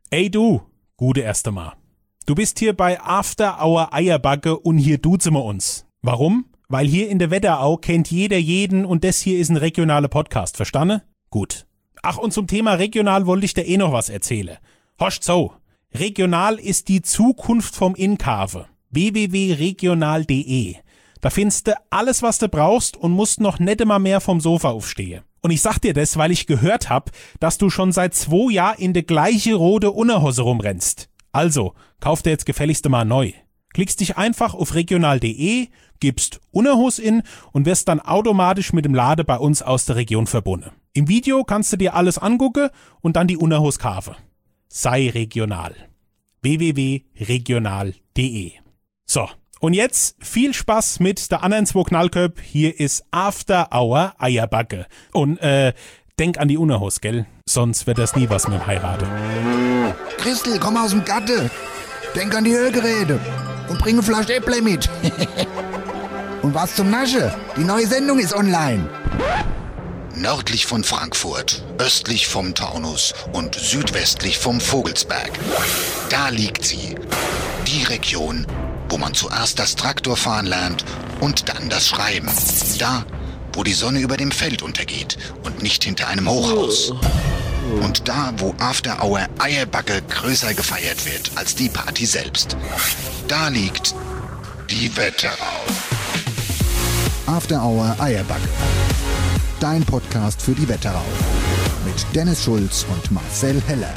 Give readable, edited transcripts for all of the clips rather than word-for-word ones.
Ey du, gute erste Mal. Du bist hier bei After Hour Eierbacke und hier duzen wir uns. Warum? Weil hier in der Wetterau kennt jeder jeden und das hier ist ein regionaler Podcast, verstanden? Gut. Ach, und zum Thema regional wollte ich dir noch was erzählen. Hoscht so, regional ist die Zukunft vom Inkave. www.regional.de. Da findest du alles, was du brauchst und musst noch nicht immer mehr vom Sofa aufstehen. Und ich sag dir das, weil ich gehört hab, dass du schon seit 2 Jahren in der gleiche rote Unterhose rumrennst. Also, kauf dir jetzt gefälligst mal neu. Klickst dich einfach auf regional.de, gibst Unterhose in und wirst dann automatisch mit dem Laden bei uns aus der Region verbunden. Im Video kannst du dir alles angucken und dann die Unterhose kaufen. Sei regional. www.regional.de. So, und jetzt viel Spaß mit der anderen 2 Knallköp. Hier ist After Hour Eierbacke. Und denk an die Unterhose, gell? Sonst wird das nie was mit dem Heiraten. Christel, komm aus dem Gatte. Denk an die Hörgeräte. Und bring eine Flasche Äpple mit. Und was zum Nasche? Die neue Sendung ist online. Nördlich von Frankfurt, östlich vom Taunus und südwestlich vom Vogelsberg. Da liegt sie. Die Region, wo man zuerst das Traktorfahren lernt und dann das Schreiben. Da, wo die Sonne über dem Feld untergeht und nicht hinter einem Hochhaus. Und da, wo After Hour Eierbacke größer gefeiert wird als die Party selbst. Da liegt die Wetterau. After Hour Eierbacke. Dein Podcast für die Wetterau. Mit Dennis Schulz und Marcel Heller.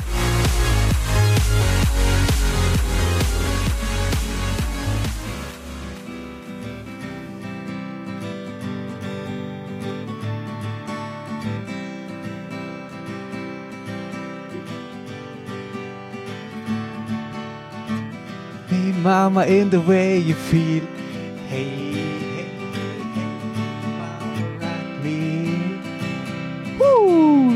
Hey mama, in the way you feel. Hey, hey, hey, mama, rock me. Woo!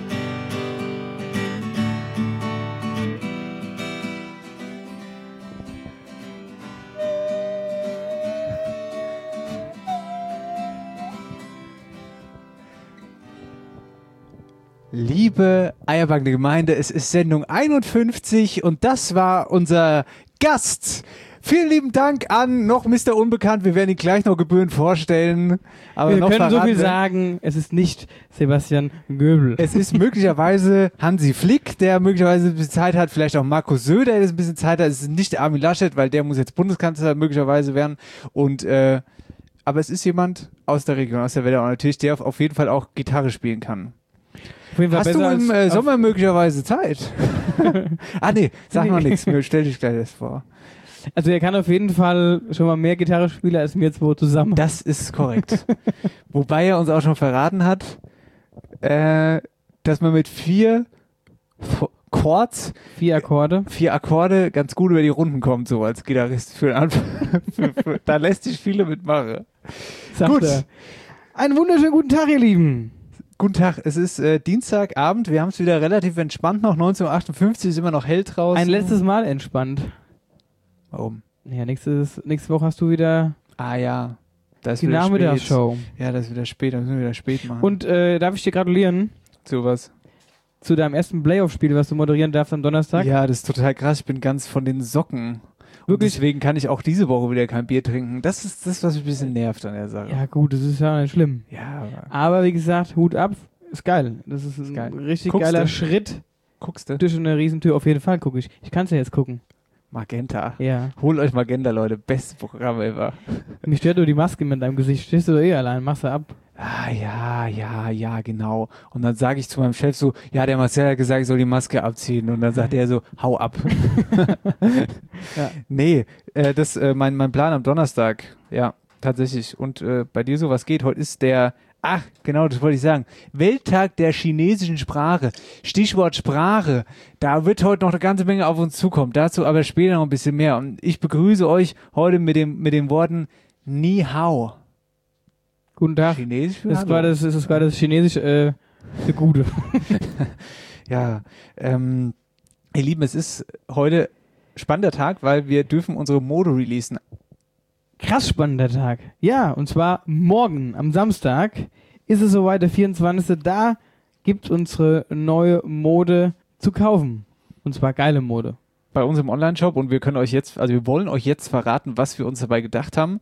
Liebe eierbackende Gemeinde, es ist Sendung 51 und das war unser Gast. Vielen lieben Dank an noch Mr. Unbekannt. Wir werden ihn gleich noch gebührend vorstellen. Aber wir noch können so viel verraten, sagen, es ist nicht Sebastian Göbel. es ist möglicherweise Hansi Flick, der möglicherweise ein bisschen Zeit hat. Vielleicht auch Markus Söder, der ein bisschen Zeit hat. Es ist nicht Armin Laschet, weil der muss jetzt Bundeskanzler möglicherweise werden. Und aber es ist jemand aus der Region, aus der Wetterau natürlich, der auf jeden Fall auch Gitarre spielen kann. Auf jeden Fall Hast du besser im Sommer möglicherweise Zeit? Nee, sag mal Nee. nichts. Stell dich gleich das vor. Also er kann auf jeden Fall schon mal mehr Gitarre spielen als wir 2 zusammen. Das ist korrekt. Wobei er uns auch schon verraten hat, dass man mit 4 Chords, 4 Akkorde. 4 Akkorde ganz gut über die Runden kommt, so als Gitarrist für den Anfang. Da lässt sich viele mitmachen. Sagt Gut. er. Einen wunderschönen guten Tag, ihr Lieben. Guten Tag, es ist Dienstagabend, wir haben es wieder relativ entspannt noch, 19:58 ist immer noch hell draußen. Ein letztes Mal entspannt. Warum? Ja, nächste Woche hast du wieder Ah ja, da ist die wieder spät. Nachmittagsshow. Ja, das ist wieder spät, da müssen wir wieder spät machen. Und darf ich dir gratulieren sowas. zu deinem ersten Playoff-Spiel, was du moderieren darfst am Donnerstag? Ja, das ist total krass, ich bin ganz von den Socken. Und Wirklich? deswegen kann ich auch diese Woche wieder kein Bier trinken. Das ist das, was mich ein bisschen nervt an der Sache. Ja gut, das ist ja nicht schlimm. Ja, Aber wie gesagt, Hut ab, ist geil. Das ist ein geil. richtig Guckst geiler du? Schritt guckst du? durch eine Riesentür. Auf jeden Fall gucke ich. Ich kann es ja jetzt gucken. Magenta. Ja. Holt euch Magenta, Leute. Bestes Programm ever. Mich stört nur die Maske mit deinem Gesicht. Stehst du doch allein, machst du ab. Ah, ja, genau. Und dann sage ich zu meinem Chef so, ja, der Marcel hat gesagt, ich soll die Maske abziehen. Und dann sagt er so, hau ab. Ja. Nee, mein Plan am Donnerstag. Ja, tatsächlich. Und bei dir so, was geht? Heute ist der, genau, das wollte ich sagen. Welttag der chinesischen Sprache. Stichwort Sprache. Da wird heute noch eine ganze Menge auf uns zukommen. Dazu aber später noch ein bisschen mehr. Und ich begrüße euch heute mit den Worten Ni Hao. Guten Tag. Chinesisch für Das Hallo. war das Chinesisch für Gute. Ja, ihr Lieben, es ist heute spannender Tag, weil wir dürfen unsere Mode releasen. Krass spannender Tag. Ja, und zwar morgen, am Samstag, ist es soweit, der 24. Da gibt unsere neue Mode zu kaufen. Und zwar geile Mode. Bei uns im Online-Shop und wir wollen euch jetzt verraten, was wir uns dabei gedacht haben.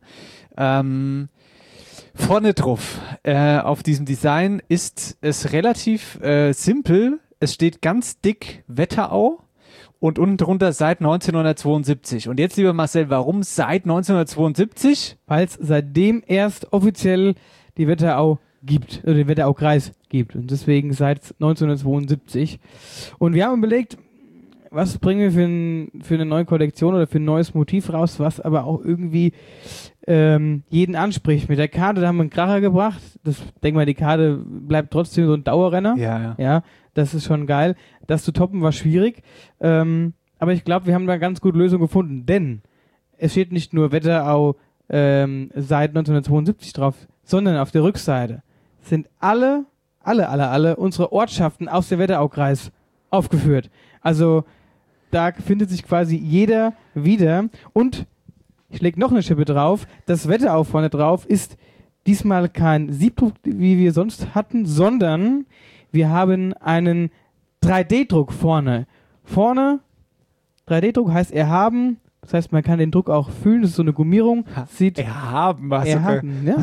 Vorne drauf, auf diesem Design ist es relativ simpel. Es steht ganz dick Wetterau und unten drunter seit 1972. Und jetzt, lieber Marcel, warum seit 1972? Weil es seitdem erst offiziell die Wetterau gibt, oder den Wetteraukreis gibt. Und deswegen seit 1972. Und wir haben überlegt, was bringen wir für eine neue Kollektion oder für ein neues Motiv raus, was aber auch irgendwie jeden anspricht. Mit der Karte, da haben wir einen Kracher gebracht. Denk mal, die Karte bleibt trotzdem so ein Dauerrenner. Ja, das ist schon geil. Das zu toppen war schwierig. Aber ich glaube, wir haben da eine ganz gute Lösung gefunden. Denn es steht nicht nur Wetterau seit 1972 drauf, sondern auf der Rückseite sind alle unsere Ortschaften aus der Wetteraukreis aufgeführt. Also da findet sich quasi jeder wieder. Und ich lege noch eine Schippe drauf. Das Wetterau vorne drauf ist diesmal kein Siebdruck, wie wir sonst hatten, sondern wir haben einen 3D-Druck vorne. Vorne 3D-Druck heißt erhaben. Das heißt, man kann den Druck auch fühlen. Das ist so eine Gummierung. Erhaben, ja.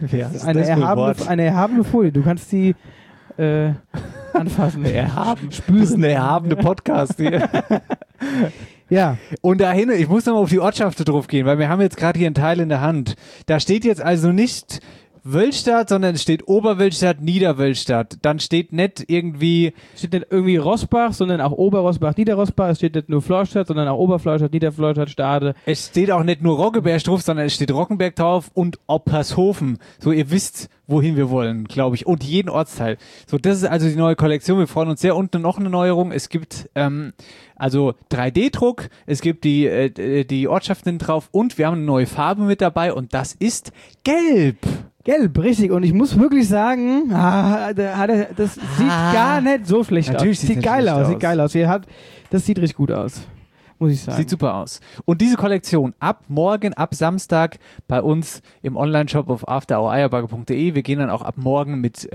Eine erhabene Folie. Du kannst die anfassen. Spüren. Das ist ein erhabene Podcast hier. Ja. Und dahin, ich muss nochmal auf die Ortschaften drauf gehen, weil wir haben jetzt gerade hier einen Teil in der Hand. Da steht jetzt also nicht Wölstadt, sondern es steht Oberwölstadt, Niederwölstadt. Dann steht nicht irgendwie Rossbach, sondern auch Oberrossbach, Niederrossbach. Es steht nicht nur Florstadt, sondern auch Oberflorstadt, Niederflorstadt, Stade. Es steht auch nicht nur Roggeberg drauf, sondern es steht Rockenberg drauf und Oppershofen. So, ihr wisst, wohin wir wollen, glaube ich. Und jeden Ortsteil. So, das ist also die neue Kollektion. Wir freuen uns sehr. Unten noch eine Neuerung. Es gibt also 3D-Druck. Es gibt die Ortschaften drauf und wir haben eine neue Farbe mit dabei und das ist Gelb. Gelb, richtig. Und ich muss wirklich sagen, das sieht gar nicht so schlecht aus. Sieht geil aus. Das sieht richtig gut aus, muss ich sagen. Sieht super aus. Und diese Kollektion ab morgen, ab Samstag bei uns im Online-Shop auf afterhoureierbagger.de. Wir gehen dann auch ab morgen mit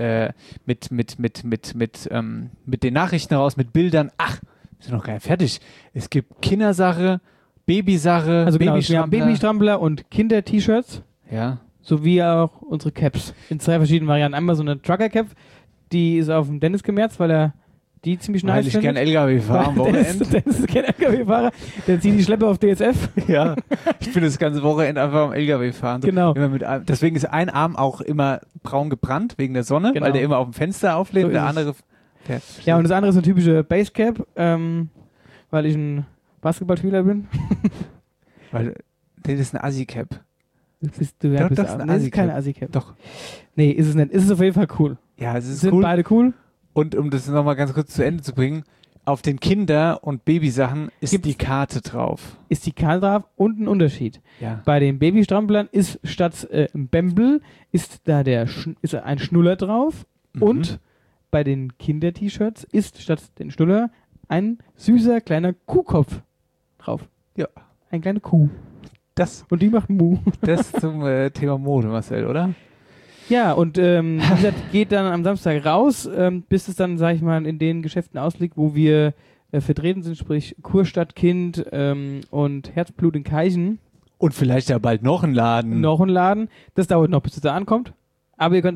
den Nachrichten raus, mit Bildern. Ach, wir sind noch gar nicht fertig. Es gibt Kindersache, Babysache, also genau, wir haben Babystrampler und Kinder-T-Shirts. Ja. Sowie auch unsere Caps in 2 verschiedenen Varianten. Einmal so eine Trucker-Cap, die ist auf dem Dennis gemerzt, weil er die ziemlich nice findet. Weil ich gern LKW fahre am Wochenende. Dennis ist kein LKW-Fahrer, der zieht die Schleppe auf DSF. Ja, ich bin das ganze Wochenende einfach am LKW fahren. So. Genau. Deswegen ist ein Arm auch immer braun gebrannt, wegen der Sonne, weil der immer auf dem Fenster auflädt. So der andere... Ja, und das andere ist eine typische Basecap, weil ich ein Basketballspieler bin. Weil das ist eine Assi-Cap. Das ist keine Assi-Cap. Doch. Nee, ist es nicht. Ist es auf jeden Fall cool. Ja, es ist sind cool. Beide cool. Und um das nochmal ganz kurz zu Ende zu bringen, auf den Kinder- und Babysachen ist die Karte drauf. Ist die Karte drauf und ein Unterschied. Ja. Bei den Babystramplern ist statt Bembel ist da ist ein Schnuller drauf und bei den Kinder-T-Shirts ist statt den Schnuller ein süßer kleiner Kuhkopf drauf. Ja. Eine kleine Kuh. Und die macht Mu. Das zum Thema Mode, Marcel, oder? Ja, und wie gesagt, geht dann am Samstag raus, bis es dann, sag ich mal, in den Geschäften ausliegt, wo wir vertreten sind, sprich Kurstadt, Kind und Herzblut in Keichen. Und vielleicht ja bald noch ein Laden. Das dauert noch, bis es da ankommt. Aber ihr könnt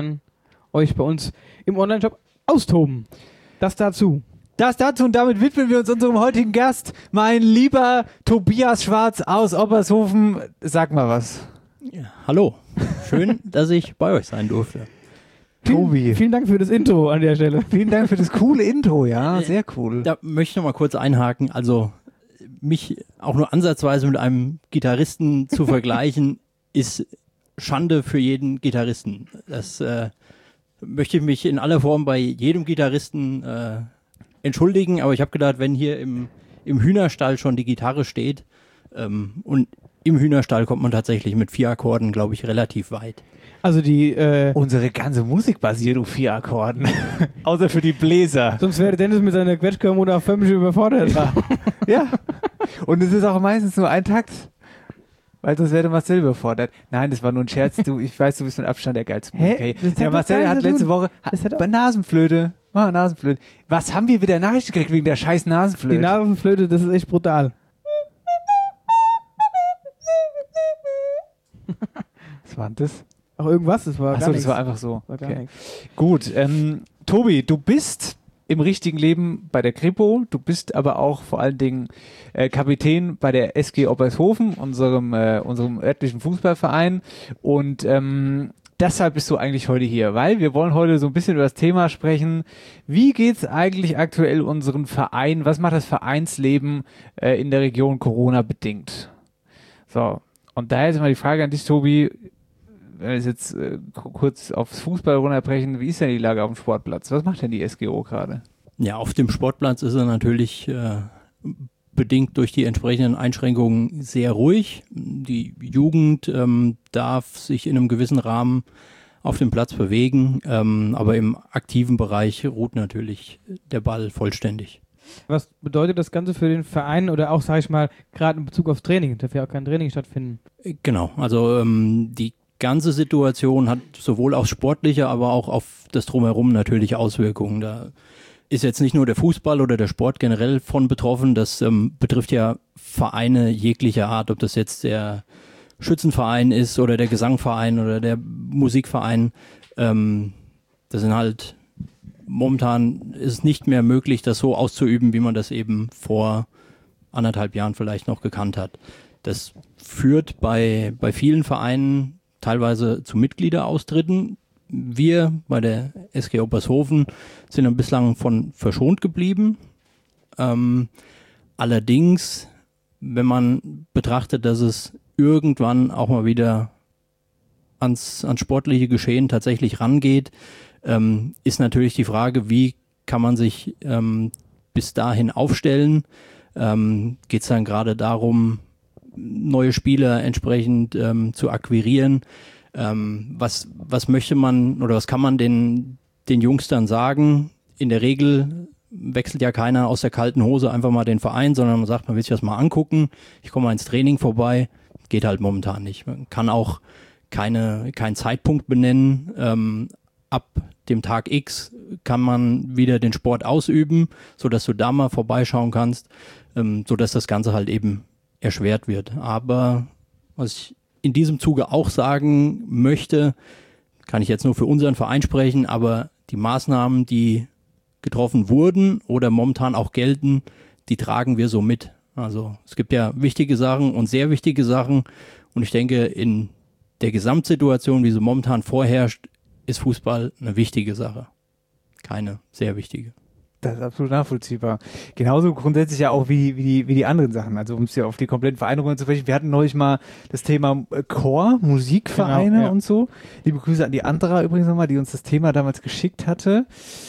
euch bei uns im Online-Shop austoben. Das dazu. Und damit widmen wir uns unserem heutigen Gast, mein lieber Tobias Schwarz aus Oppershofen. Sag mal was. Ja, hallo. Schön, dass ich bei euch sein durfte. Tobi. Vielen Dank für das Intro an der Stelle. Vielen Dank für das coole Intro, ja, sehr cool. Da möchte ich noch mal kurz einhaken. Also mich auch nur ansatzweise mit einem Gitarristen zu vergleichen, ist Schande für jeden Gitarristen. Das möchte ich mich in aller Form bei jedem Gitarristen entschuldigen, aber ich habe gedacht, wenn hier im Hühnerstall schon die Gitarre steht und im Hühnerstall kommt man tatsächlich mit 4 Akkorden, glaube ich, relativ weit. Also unsere ganze Musik basiert auf 4 Akkorden. Außer für die Bläser. Sonst wäre Dennis mit seiner Quetschkamera völlig überfordert. Ja. Und es ist auch meistens nur ein Takt. Weil sonst wäre Marcel überfordert. Nein, das war nur ein Scherz. Ich weiß, du bist mit Abstand der geilste Musiker. Der Marcel hat letzte Woche bei Nasenflöte. Mach mal Nasenflöte. Was haben wir wieder Nachrichten gekriegt wegen der scheiß Nasenflöte? Die Nasenflöte, das ist echt brutal. Was war denn das? Auch irgendwas, das war gar Achso, das nichts. war einfach so. War gar Okay. nichts. Gut, Tobi, du bist im richtigen Leben bei der Kripo, du bist aber auch vor allen Dingen Kapitän bei der SG Oppershofen, unserem örtlichen Fußballverein, und deshalb bist du eigentlich heute hier, weil wir wollen heute so ein bisschen über das Thema sprechen, wie geht's eigentlich aktuell unserem Verein, was macht das Vereinsleben in der Region Corona bedingt? So, und daher ist mal die Frage an dich, Tobi, wenn wir es jetzt kurz aufs Fußball runterbrechen, wie ist denn die Lage auf dem Sportplatz? Was macht denn die SGO gerade? Ja, auf dem Sportplatz ist er natürlich bedingt durch die entsprechenden Einschränkungen sehr ruhig. Die Jugend darf sich in einem gewissen Rahmen auf dem Platz bewegen, aber im aktiven Bereich ruht natürlich der Ball vollständig. Was bedeutet das Ganze für den Verein oder auch, sage ich mal, gerade in Bezug aufs Training? Darf ja auch kein Training stattfinden. Genau, also die ganze Situation hat sowohl aufs Sportliche, aber auch auf das Drumherum natürlich Auswirkungen. Da ist jetzt nicht nur der Fußball oder der Sport generell von betroffen, das betrifft ja Vereine jeglicher Art, ob das jetzt der Schützenverein ist oder der Gesangverein oder der Musikverein. Das sind halt, momentan ist es nicht mehr möglich, das so auszuüben, wie man das eben vor 1,5 Jahren vielleicht noch gekannt hat. Das führt bei vielen Vereinen teilweise zu Mitgliederaustritten. Wir bei der SG Oppershofen sind dann bislang von verschont geblieben. Allerdings, wenn man betrachtet, dass es irgendwann auch mal wieder ans sportliche Geschehen tatsächlich rangeht, ist natürlich die Frage, wie kann man sich bis dahin aufstellen? Geht es dann gerade darum, neue Spieler entsprechend zu akquirieren? Was möchte man oder was kann man den Jungs dann sagen? In der Regel wechselt ja keiner aus der kalten Hose einfach mal den Verein, sondern man sagt, man will sich das mal angucken. Ich komme mal ins Training vorbei. Geht halt momentan nicht. Man kann auch keinen Zeitpunkt benennen. Ab dem Tag X kann man wieder den Sport ausüben, sodass du da mal vorbeischauen kannst, sodass das Ganze halt eben erschwert wird. Aber was ich in diesem Zuge auch sagen möchte, kann ich jetzt nur für unseren Verein sprechen, aber die Maßnahmen, die getroffen wurden oder momentan auch gelten, die tragen wir so mit. Also es gibt ja wichtige Sachen und sehr wichtige Sachen und ich denke, in der Gesamtsituation, wie sie momentan vorherrscht, ist Fußball eine wichtige Sache. Keine sehr wichtige. Das ist absolut nachvollziehbar. Genauso grundsätzlich ja auch wie die anderen Sachen. Also um es ja auf die kompletten Vereine zu sprechen. Wir hatten neulich mal das Thema Chor, Musikvereine Genau, ja. und so. Liebe Grüße an die Andra übrigens nochmal, die uns das Thema damals geschickt hatte.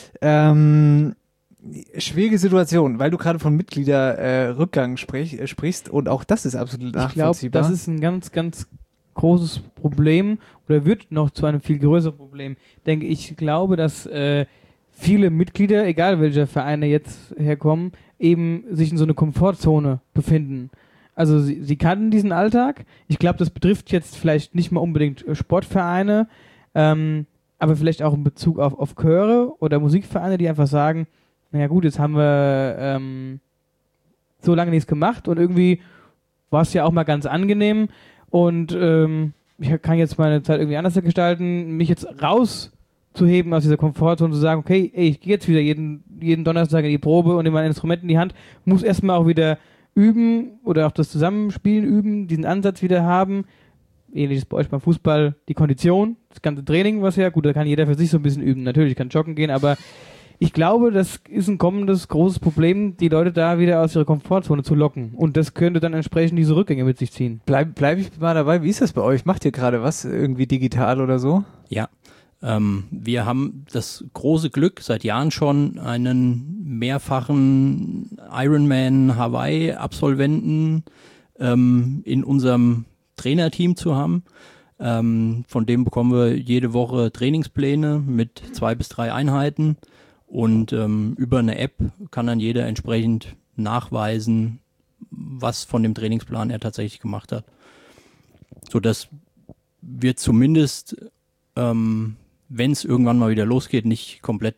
Schwierige Situation, weil du gerade von Mitgliederrückgang sprichst und auch das ist absolut Ich glaube, nachvollziehbar. das ist ein ganz, ganz großes Problem oder wird noch zu einem viel größeren Problem. Denke ich, glaube, dass viele Mitglieder, egal welcher Vereine jetzt herkommen, eben sich in so einer Komfortzone befinden. Also sie kannten diesen Alltag. Ich glaube, das betrifft jetzt vielleicht nicht mal unbedingt Sportvereine, aber vielleicht auch in Bezug auf Chöre oder Musikvereine, die einfach sagen, naja gut, jetzt haben wir so lange nichts gemacht und irgendwie war es ja auch mal ganz angenehm und ich kann jetzt meine Zeit irgendwie anders gestalten, mich jetzt rauszuheben aus dieser Komfortzone und zu sagen, okay, ey, ich gehe jetzt wieder jeden Donnerstag in die Probe und nehme mein Instrument in die Hand, muss erstmal auch wieder üben oder auch das Zusammenspielen üben, diesen Ansatz wieder haben. Ähnliches bei euch beim Fußball, die Kondition, das ganze Training, was ja, gut, da kann jeder für sich so ein bisschen üben. Natürlich kann joggen gehen, aber ich glaube, das ist ein kommendes großes Problem, die Leute da wieder aus ihrer Komfortzone zu locken. Und das könnte dann entsprechend diese Rückgänge mit sich ziehen. Bleib ich mal dabei. Wie ist das bei euch? Macht ihr gerade was irgendwie digital oder so? Ja, wir haben das große Glück, seit Jahren schon einen mehrfachen Ironman Hawaii-Absolventen in unserem Trainerteam zu haben. Von dem bekommen wir jede Woche Trainingspläne mit 2 bis 3 Einheiten und über eine App kann dann jeder entsprechend nachweisen, was von dem Trainingsplan er tatsächlich gemacht hat. Sodass wir zumindest, wenn es irgendwann mal wieder losgeht, nicht komplett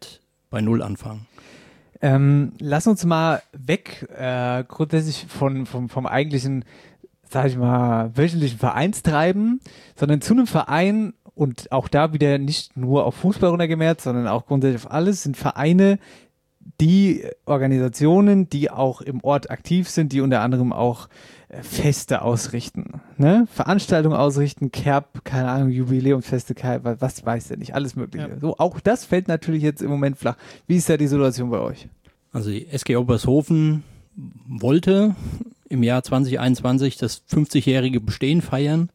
bei Null anfangen. Lass uns mal weg grundsätzlich vom eigentlichen, sag ich mal, wöchentlichen Vereinstreiben, sondern zu einem Verein und auch da wieder nicht nur auf Fußball runtergemerkt, sondern auch grundsätzlich auf alles, sind Vereine, die Organisationen, die auch im Ort aktiv sind, die unter anderem auch Feste ausrichten, ne? Veranstaltungen ausrichten, Kerb, keine Ahnung, Jubiläumsfeste, was weiß der nicht, alles mögliche. Ja. So, auch das fällt natürlich jetzt im Moment flach. Wie ist da die Situation bei euch? Also die SG Obershofen wollte im Jahr 2021 das 50-jährige Bestehen feiern.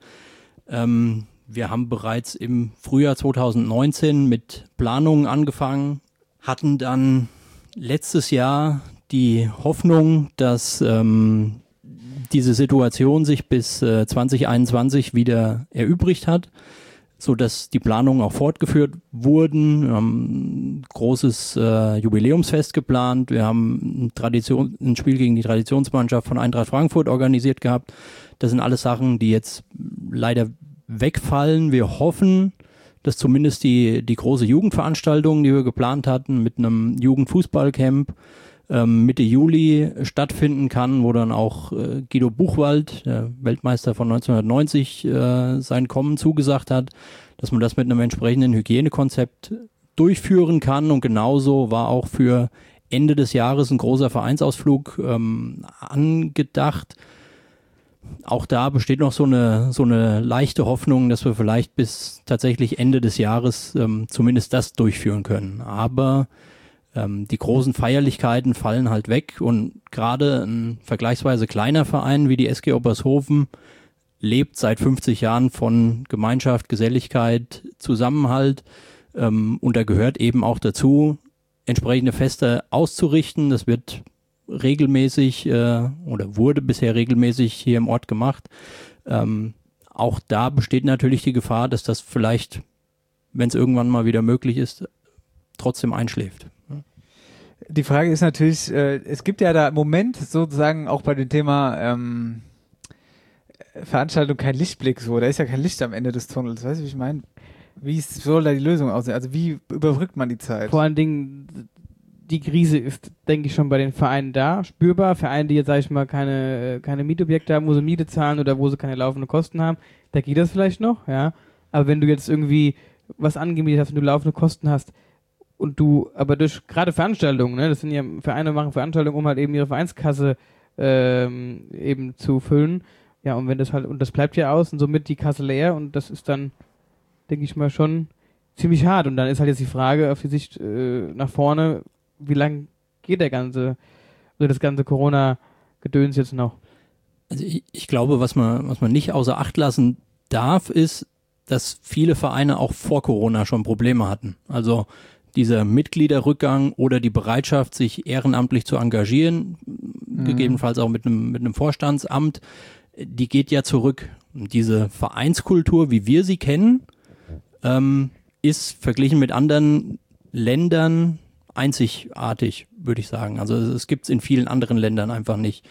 Wir haben bereits im Frühjahr 2019 mit Planungen angefangen, hatten dann letztes Jahr die Hoffnung, dass diese Situation sich bis 2021 wieder erübrigt hat, so dass die Planungen auch fortgeführt wurden. Wir haben ein großes Jubiläumsfest geplant. Wir haben ein Spiel gegen die Traditionsmannschaft von Eintracht Frankfurt organisiert gehabt. Das sind alles Sachen, die jetzt leider wegfallen. Wir hoffen, dass zumindest die große Jugendveranstaltung, die wir geplant hatten, mit einem Jugendfußballcamp Mitte Juli stattfinden kann, wo dann auch Guido Buchwald, der Weltmeister von 1990, sein Kommen zugesagt hat, dass man das mit einem entsprechenden Hygienekonzept durchführen kann. Und genauso war auch für Ende des Jahres ein großer Vereinsausflug angedacht. Auch da besteht noch so eine leichte Hoffnung, dass wir vielleicht bis tatsächlich Ende des Jahres zumindest das durchführen können. Aber die großen Feierlichkeiten fallen halt weg und gerade ein vergleichsweise kleiner Verein wie die SG Obershofen lebt seit 50 Jahren von Gemeinschaft, Geselligkeit, Zusammenhalt und da gehört eben auch dazu, entsprechende Feste auszurichten. Das wird regelmäßig oder wurde bisher regelmäßig hier im Ort gemacht. Auch da besteht natürlich die Gefahr, dass das vielleicht, wenn es irgendwann mal wieder möglich ist, trotzdem einschläft. Die Frage ist natürlich, es gibt ja da im Moment sozusagen auch bei dem Thema Veranstaltung kein Lichtblick so, da ist ja kein Licht am Ende des Tunnels, weißt du, wie ich meine? Wie soll da die Lösung aussehen? Also wie überbrückt man die Zeit? Vor allen Dingen, die Krise ist, denke ich, schon bei den Vereinen da, spürbar. Vereine, die jetzt, sag ich mal, keine Mietobjekte haben, wo sie Miete zahlen oder wo sie keine laufenden Kosten haben, da geht das vielleicht noch, ja. Aber wenn du jetzt irgendwie was angemietet hast und du laufende Kosten hast, und du, aber durch gerade Veranstaltungen, ne, das sind ja, Vereine machen Veranstaltungen, um halt eben ihre Vereinskasse eben zu füllen. Ja, und wenn das halt, und das bleibt ja aus und somit die Kasse leer und das ist dann, denke ich mal, schon ziemlich hart. Und dann ist halt jetzt die Frage auf die Sicht nach vorne, wie lange geht das ganze Corona-Gedöns jetzt noch? Also ich glaube, was man nicht außer Acht lassen darf, ist, dass viele Vereine auch vor Corona schon Probleme hatten. Also dieser Mitgliederrückgang oder die Bereitschaft, sich ehrenamtlich zu engagieren, gegebenenfalls auch mit einem Vorstandsamt, die geht ja zurück. Und diese Vereinskultur, wie wir sie kennen, ist verglichen mit anderen Ländern einzigartig, würde ich sagen. Also es gibt es in vielen anderen Ländern einfach nicht.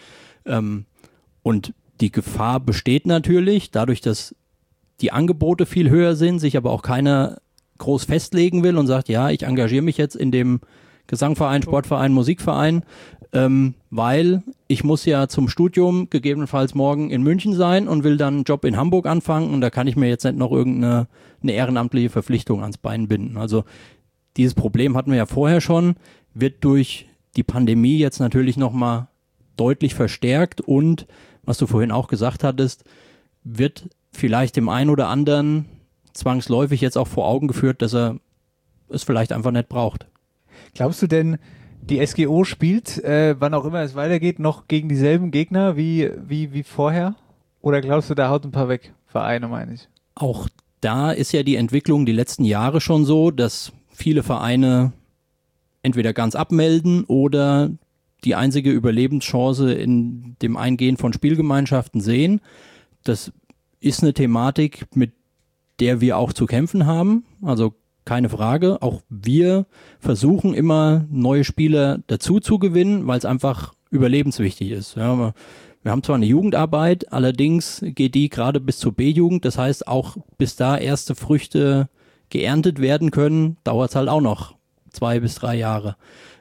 Und die Gefahr besteht natürlich, dadurch, dass die Angebote viel höher sind, sich aber auch keiner groß festlegen will und sagt, ja, ich engagiere mich jetzt in dem Gesangverein, Sportverein, Musikverein, weil ich muss ja zum Studium gegebenenfalls morgen in München sein und will dann einen Job in Hamburg anfangen und da kann ich mir jetzt nicht noch irgendeine ehrenamtliche Verpflichtung ans Bein binden. Also dieses Problem hatten wir ja vorher schon, wird durch die Pandemie jetzt natürlich nochmal deutlich verstärkt und, was du vorhin auch gesagt hattest, wird vielleicht dem einen oder anderen zwangsläufig jetzt auch vor Augen geführt, dass er es vielleicht einfach nicht braucht. Glaubst du denn, die SGO spielt, wann auch immer es weitergeht, noch gegen dieselben Gegner wie vorher? Oder glaubst du, da haut ein paar weg? Vereine, meine ich. Auch da ist ja die Entwicklung die letzten Jahre schon so, dass viele Vereine entweder ganz abmelden oder die einzige Überlebenschance in dem Eingehen von Spielgemeinschaften sehen. Das ist eine Thematik, mit der wir auch zu kämpfen haben, also keine Frage. Auch wir versuchen immer neue Spieler dazu zu gewinnen, weil es einfach überlebenswichtig ist. Ja, wir haben zwar eine Jugendarbeit, allerdings geht die gerade bis zur B-Jugend, das heißt auch bis da erste Früchte geerntet werden können, dauert es halt auch noch 2 bis 3 Jahre.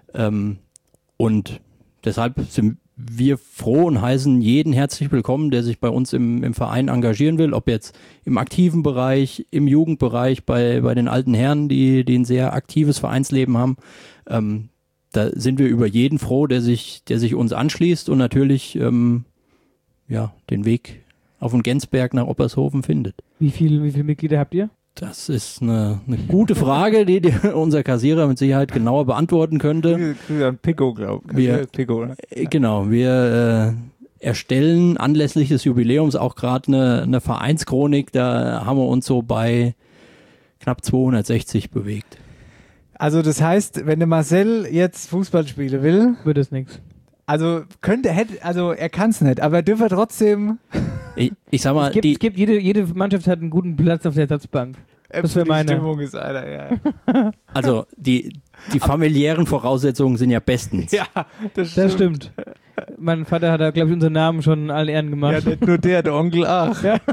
Und deshalb sind wir froh und heißen jeden herzlich willkommen, der sich bei uns im Verein engagieren will, ob jetzt im aktiven Bereich, im Jugendbereich, bei den alten Herren, die ein sehr aktives Vereinsleben haben. Da sind wir über jeden froh, der sich uns anschließt und natürlich den Weg auf den Gensberg nach Oppershofen findet. Wie viele Mitglieder habt ihr? Das ist eine gute Frage, die dir unser Kassierer mit Sicherheit genauer beantworten könnte. Pico, glaube ich. Pico, ne? Genau, wir erstellen anlässlich des Jubiläums auch gerade eine Vereinschronik. Da haben wir uns so bei knapp 260 bewegt. Also das heißt, wenn der Marcel jetzt Fußball spielen will, Wird es nichts. also er kann es nicht, aber er dürfte trotzdem Ich sag mal, Es gibt jede Mannschaft hat einen guten Platz auf der Ersatzbank. Das wäre die meine. Stimmung ist, Alter, ja. also die familiären Voraussetzungen sind ja bestens. Ja, Das stimmt. Mein Vater hat da, glaube ich, unseren Namen schon in allen Ehren Ja, gemacht. nicht nur der Onkel, ach. Ja.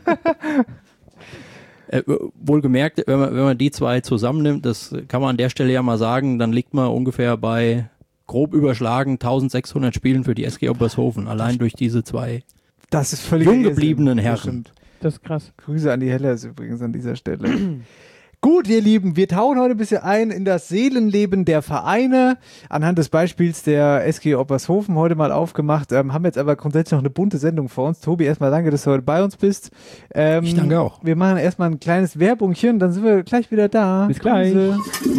Wohlgemerkt, wenn man die zwei zusammennimmt, das kann man an der Stelle ja mal sagen, dann liegt man ungefähr bei grob überschlagen 1600 Spielen für die SG Oppershofen, allein durch diese zwei Das ist völlig jung gebliebenen Irrsinn. Das Herren. stimmt. Das ist krass. Grüße an die Hellers übrigens an dieser Stelle. Gut, ihr Lieben, wir tauchen heute ein bisschen ein in das Seelenleben der Vereine. Anhand des Beispiels der SG Oppershofen heute mal aufgemacht. Haben jetzt aber grundsätzlich noch eine bunte Sendung vor uns. Tobi, erstmal danke, dass du heute bei uns bist. Ich danke auch. Wir machen erstmal ein kleines Werbungchen, dann sind wir gleich wieder da. Bis gleich. Grüße.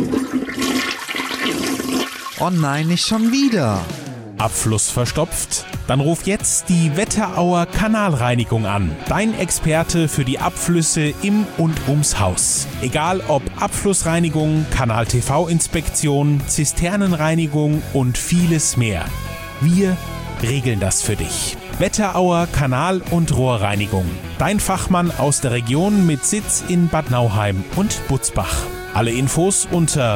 Oh nein, nicht schon wieder. Abfluss verstopft? Dann ruf jetzt die Wetterauer Kanalreinigung an. Dein Experte für die Abflüsse im und ums Haus. Egal ob Abflussreinigung, Kanal-TV-Inspektion, Zisternenreinigung und vieles mehr. Wir regeln das für dich. Wetterauer Kanal- und Rohrreinigung. Dein Fachmann aus der Region mit Sitz in Bad Nauheim und Butzbach. Alle Infos unter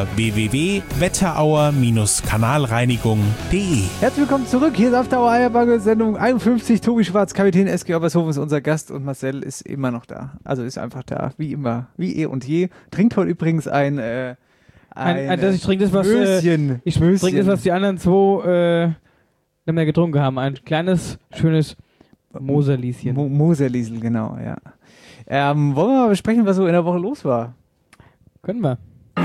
www.wetterauer-kanalreinigung.de. Herzlich willkommen zurück. Hier ist auf der Eierbagge Sendung 51. Tobi Schwarz, Kapitän SG Oppershofen ist unser Gast und Marcel ist immer noch da. Also ist einfach da, wie immer, wie eh und je. Trinkt heute übrigens Ich trinke das, was die anderen zwei nicht mehr getrunken haben. Ein kleines, schönes Moserlieschen. Moserliesel, genau, ja. Wollen wir mal besprechen, was so in der Woche los war? Können wir.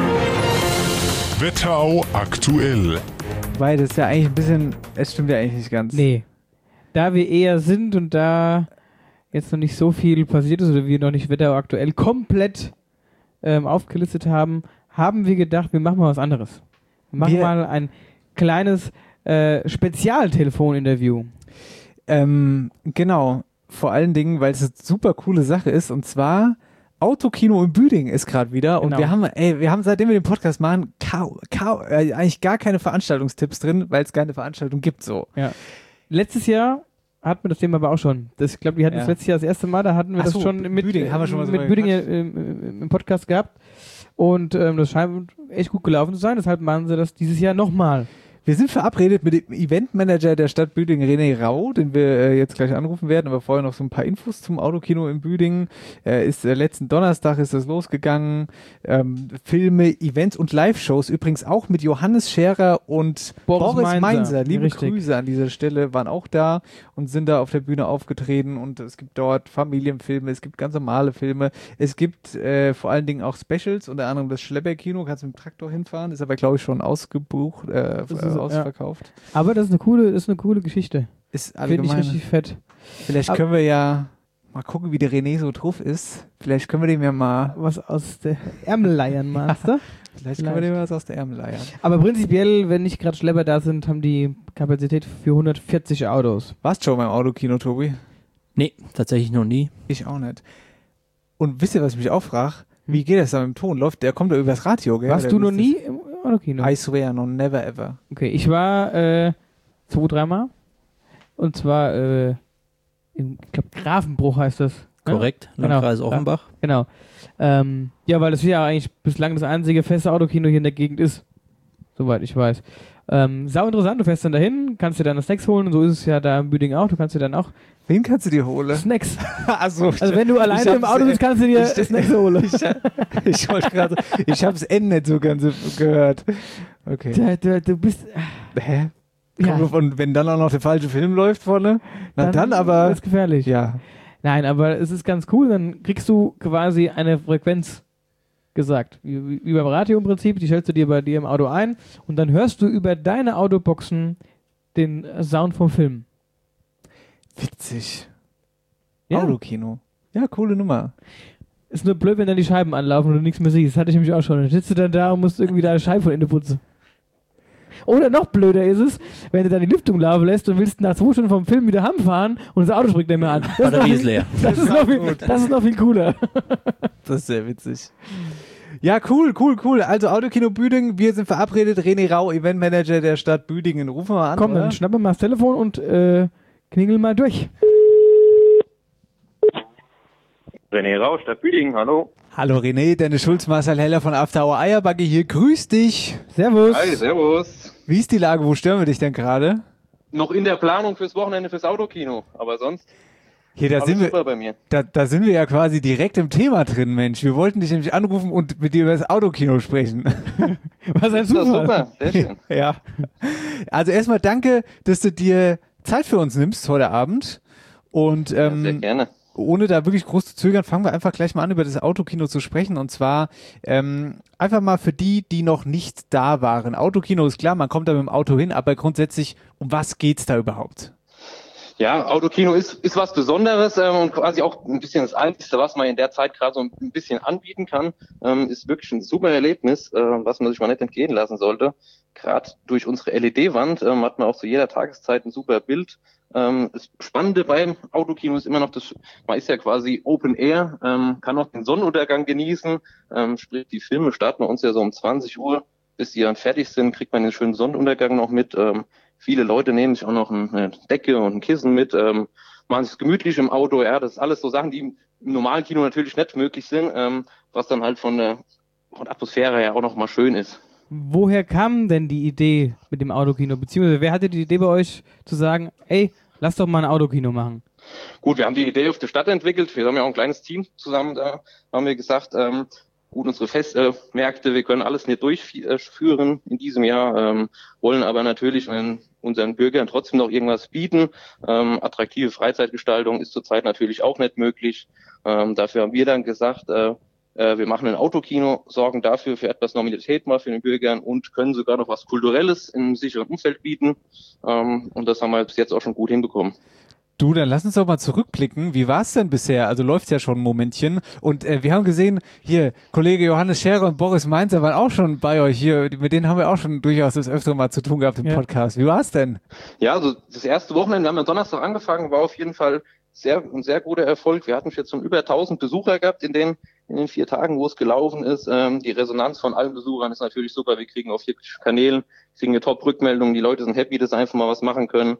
Wetterau aktuell. Weil das ist ja eigentlich ein bisschen, es stimmt ja eigentlich nicht ganz. Nee. Da wir eher sind und da jetzt noch nicht so viel passiert ist oder wir noch nicht Wetterau aktuell komplett aufgelistet haben, haben wir gedacht, wir machen mal was anderes. Wir machen mal ein kleines Spezialtelefoninterview. Genau. Vor allen Dingen, weil es eine super coole Sache ist und zwar Autokino in Büdingen ist gerade wieder und wir haben seitdem wir den Podcast machen eigentlich gar keine Veranstaltungstipps drin, weil es keine Veranstaltung gibt so. Ja. Letztes Jahr hatten wir das Thema aber auch schon. Ich glaube, wir hatten das letztes Jahr das erste Mal, da hatten wir das schon mit Büdingen, haben wir schon mal mit Büdingen im Podcast gehabt und das scheint echt gut gelaufen zu sein, deshalb machen sie das dieses Jahr nochmal. Wir sind verabredet mit dem Eventmanager der Stadt Büdingen, René Rau, den wir jetzt gleich anrufen werden, aber vorher noch so ein paar Infos zum Autokino in Büdingen. Letzten Donnerstag ist das losgegangen. Filme, Events und Live-Shows, übrigens auch mit Johannes Scherer und Boris Meinzer. Liebe Grüße an dieser Stelle, waren auch da und sind da auf der Bühne aufgetreten und es gibt dort Familienfilme, es gibt ganz normale Filme, es gibt vor allen Dingen auch Specials, unter anderem das Schlepperkino, kannst mit dem Traktor hinfahren, ist aber glaube ich schon ausgebucht, ausverkauft. Ja. Aber das ist eine coole Geschichte. Ist allgemein. Finde ich richtig fett. Vielleicht können wir ja mal gucken, wie der René so drauf ist. Vielleicht können wir dem ja mal was aus der Ärmel leiern, meinst du? Vielleicht können wir dem was aus der Ärmel leiern. Aber prinzipiell, wenn nicht gerade Schlepper da sind, haben die Kapazität für 140 Autos. Warst du schon beim Autokino, Tobi? Nee, tatsächlich noch nie. Ich auch nicht. Und wisst ihr, was ich mich auch frage? Wie geht das da mit dem Ton? Der kommt da übers Radio, gell? Warst du noch nie im Autokino? I swear, no, never ever. Okay, ich war 2-3 Mal. Und zwar ich glaube Grafenbruch heißt das. Korrekt, ne? Landkreis Offenbach. Genau. Ja, weil das ja eigentlich bislang das einzige feste Autokino hier in der Gegend ist. Soweit ich weiß. Sau interessant, du fährst dann dahin, kannst dir deine Snacks holen und so ist es ja da im Büdingen auch. Du kannst dir dann auch Wen kannst du dir holen? Snacks. Also wenn du alleine im Auto bist, kannst du dir Snacks holen. Ich wollte gerade ich habe das Ende nicht so ganz gehört. Okay. Du bist... Hä? Ja. Und wenn dann auch noch der falsche Film läuft vorne, dann aber... Das ist gefährlich. Ja. Nein, aber es ist ganz cool, dann kriegst du quasi eine Frequenz gesagt. Wie beim Radio im Prinzip, die stellst du dir bei dir im Auto ein und dann hörst du über deine Autoboxen den Sound vom Film. Witzig. Ja. Autokino. Ja, coole Nummer. Ist nur blöd, wenn dann die Scheiben anlaufen und du nichts mehr siehst. Das hatte ich nämlich auch schon. Dann sitzt du dann da und musst irgendwie deine Scheibe von innen putzen. Oder noch blöder ist es, wenn du dann die Lüftung laufen lässt und willst nach 2 Stunden vom Film wieder heimfahren und das Auto springt nicht mehr an. Batterie ist leer. Das ist noch viel cooler. Das ist sehr witzig. Ja, cool. Also Autokino Büdingen, wir sind verabredet. René Rau, Eventmanager der Stadt Büdingen. Rufen wir mal an. Komm, oder? dann schnappen wir mal das Telefon und klingeln mal durch. René Rau, Stadt Büdingen, hallo. Hallo René, Dennis Schulz, Marcel Heller von After Hour Eierbagge hier. Grüß dich. Servus. Hi, servus. Wie ist die Lage? Wo stören wir dich denn gerade? Noch in der Planung fürs Wochenende fürs Autokino, aber sonst Hier, da alles sind super wir, bei mir. da sind wir ja quasi direkt im Thema drin, Mensch. Wir wollten dich nämlich anrufen und mit dir über das Autokino sprechen. Was ein Ist das Zufall. super, sehr schön. Ja. Also erstmal danke, dass du dir Zeit für uns nimmst heute Abend. Und Sehr gerne. ohne da wirklich groß zu zögern, fangen wir einfach gleich mal an, über das Autokino zu sprechen. Und zwar einfach mal für die, die noch nicht da waren. Autokino ist klar, man kommt da mit dem Auto hin, aber grundsätzlich, um was geht's da überhaupt? Ja, Autokino ist was Besonderes und quasi auch ein bisschen das Einzige, was man in der Zeit gerade so ein bisschen anbieten kann. Ist wirklich ein super Erlebnis, was man sich mal nicht entgehen lassen sollte. Gerade durch unsere LED-Wand hat man auch zu jeder Tageszeit ein super Bild. Das Spannende beim Autokino ist immer noch, man ist ja quasi Open Air, kann auch den Sonnenuntergang genießen. Sprich, die Filme starten bei uns ja so um 20 Uhr. Bis die dann fertig sind, kriegt man den schönen Sonnenuntergang noch mit. Viele Leute nehmen sich auch noch eine Decke und ein Kissen mit, machen sich gemütlich im Auto. Ja, das ist alles so Sachen, die im normalen Kino natürlich nicht möglich sind, was dann halt von der Atmosphäre her auch noch mal schön ist. Woher kam denn die Idee mit dem Autokino? Beziehungsweise wer hatte die Idee bei euch zu sagen, ey, lass doch mal ein Autokino machen? Gut, wir haben die Idee auf der Stadt entwickelt. Wir haben ja auch ein kleines Team zusammen da. Haben wir gesagt, gut, unsere Festmärkte, wir können alles nicht durchführen in diesem Jahr, wollen aber natürlich unseren Bürgern trotzdem noch irgendwas bieten. Attraktive Freizeitgestaltung ist zurzeit natürlich auch nicht möglich. Dafür haben wir dann gesagt, wir machen ein Autokino, sorgen dafür für etwas Normalität mal für den Bürgern und können sogar noch was Kulturelles in einem sicheren Umfeld bieten. Und das haben wir bis jetzt auch schon gut hinbekommen. Du, dann lass uns doch mal zurückblicken. Wie war es denn bisher? Also läuft's ja schon ein Momentchen. Und wir haben gesehen, hier, Kollege Johannes Scherer und Boris Mainzer waren auch schon bei euch hier. Mit denen haben wir auch schon durchaus das öfter mal zu tun gehabt im Podcast. Wie war's denn? Ja, also das erste Wochenende, wir haben am Donnerstag angefangen, war auf jeden Fall ein sehr guter Erfolg. Wir hatten jetzt schon über 1000 Besucher gehabt in den 4 Tagen, wo es gelaufen ist. Die Resonanz von allen Besuchern ist natürlich super. Wir kriegen auf 40 Kanälen, kriegen eine Top-Rückmeldung. Die Leute sind happy, dass sie einfach mal was machen können.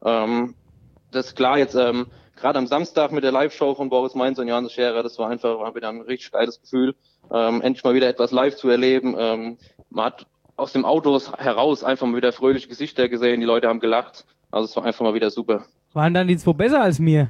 Das ist klar, jetzt gerade am Samstag mit der Live-Show von Boris Mainz und Johannes Scherer, das war wieder ein richtig geiles Gefühl, endlich mal wieder etwas live zu erleben. Man hat aus dem Auto heraus einfach mal wieder fröhliche Gesichter gesehen, die Leute haben gelacht, also es war einfach mal wieder super. Waren dann die 2 besser als mir?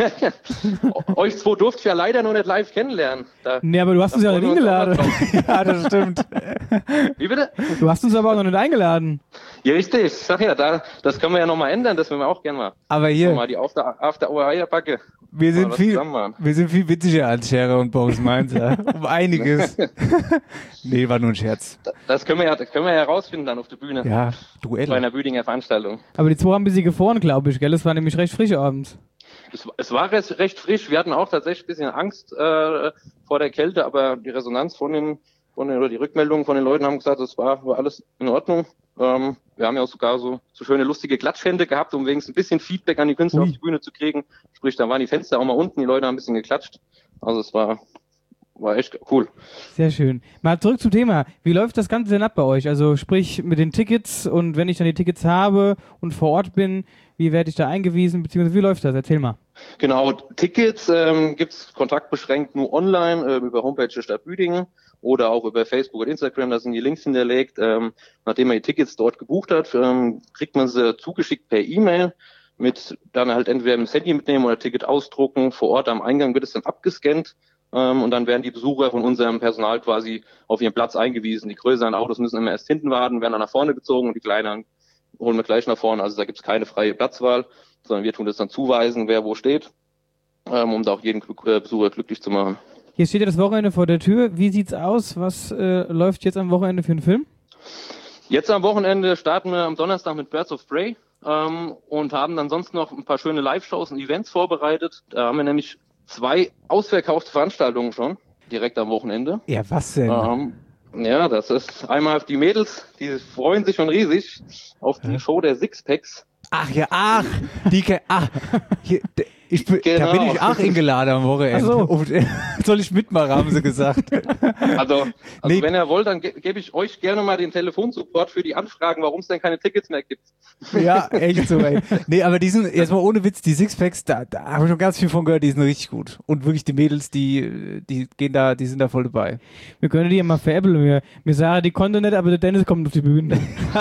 Euch 2 durfte ich ja leider noch nicht live kennenlernen. Nee, aber du hast uns ja nicht eingeladen. Ja, das stimmt. Wie bitte? Du hast uns aber auch noch nicht eingeladen. Ja, richtig. Ich sag ja, das können wir ja nochmal ändern, das würden wir auch gerne mal. Aber hier, mal die After Hour Eierbacke. wir sind viel witziger als Scherer und Boris Mainzer. Um einiges. Nee, war nur ein Scherz. Das können wir ja herausfinden dann auf der Bühne. Ja, Bei Duell. einer Büdinger Veranstaltung. Aber die 2 haben ein bisschen gefroren, glaube ich, gell? Es war nämlich recht frisch abends. Es war recht frisch. Wir hatten auch tatsächlich ein bisschen Angst vor der Kälte, aber die Resonanz oder die Rückmeldungen von den Leuten haben gesagt, es war alles in Ordnung. Wir haben ja auch sogar so schöne lustige Klatschhände gehabt, um wenigstens ein bisschen Feedback an die Künstler auf die Bühne zu kriegen. Sprich, da waren die Fenster auch mal unten, die Leute haben ein bisschen geklatscht. Also es war echt cool. Sehr schön. Mal zurück zum Thema. Wie läuft das Ganze denn ab bei euch? Also sprich mit den Tickets und wenn ich dann die Tickets habe und vor Ort bin, wie werde ich da eingewiesen, beziehungsweise wie läuft das? Erzähl mal. Genau, Tickets gibt's kontaktbeschränkt nur online über Homepage der Stadt Büdingen oder auch über Facebook und Instagram, da sind die Links hinterlegt. Nachdem man die Tickets dort gebucht hat, kriegt man sie zugeschickt per E-Mail mit dann halt entweder im Handy mitnehmen oder Ticket ausdrucken. Vor Ort am Eingang wird es dann abgescannt und dann werden die Besucher von unserem Personal quasi auf ihren Platz eingewiesen. Die größeren Autos müssen immer erst hinten warten, werden dann nach vorne gezogen und die kleineren holen wir gleich nach vorne. Also da gibt es keine freie Platzwahl, sondern wir tun das dann zuweisen, wer wo steht, um da auch jeden Besucher glücklich zu machen. Hier steht ja das Wochenende vor der Tür. Wie sieht's aus? Was läuft jetzt am Wochenende für einen Film? Jetzt am Wochenende starten wir am Donnerstag mit Birds of Prey und haben dann sonst noch ein paar schöne Live-Shows und Events vorbereitet. Da haben wir nämlich 2 ausverkaufte Veranstaltungen schon, direkt am Wochenende. Ja, was denn? Ja, das ist einmal die Mädels, die freuen sich schon riesig auf die Show der Sixpacks. Hier, da bin ich auch eingeladen am Wochenende. So. Soll ich mitmachen, haben sie gesagt. Also Nee. wenn ihr wollt, dann gebe ich euch gerne mal den Telefonsupport für die Anfragen, warum es denn keine Tickets mehr gibt. Ja, echt so, ey. Nee, aber die sind, jetzt mal ohne Witz, die Sixpacks, da habe ich schon ganz viel von gehört, die sind richtig gut. Und wirklich die Mädels, die sind da voll dabei. Wir können die ja mal veräppeln. Wir sagen, die konnte nicht, aber der Dennis kommt auf die Bühne.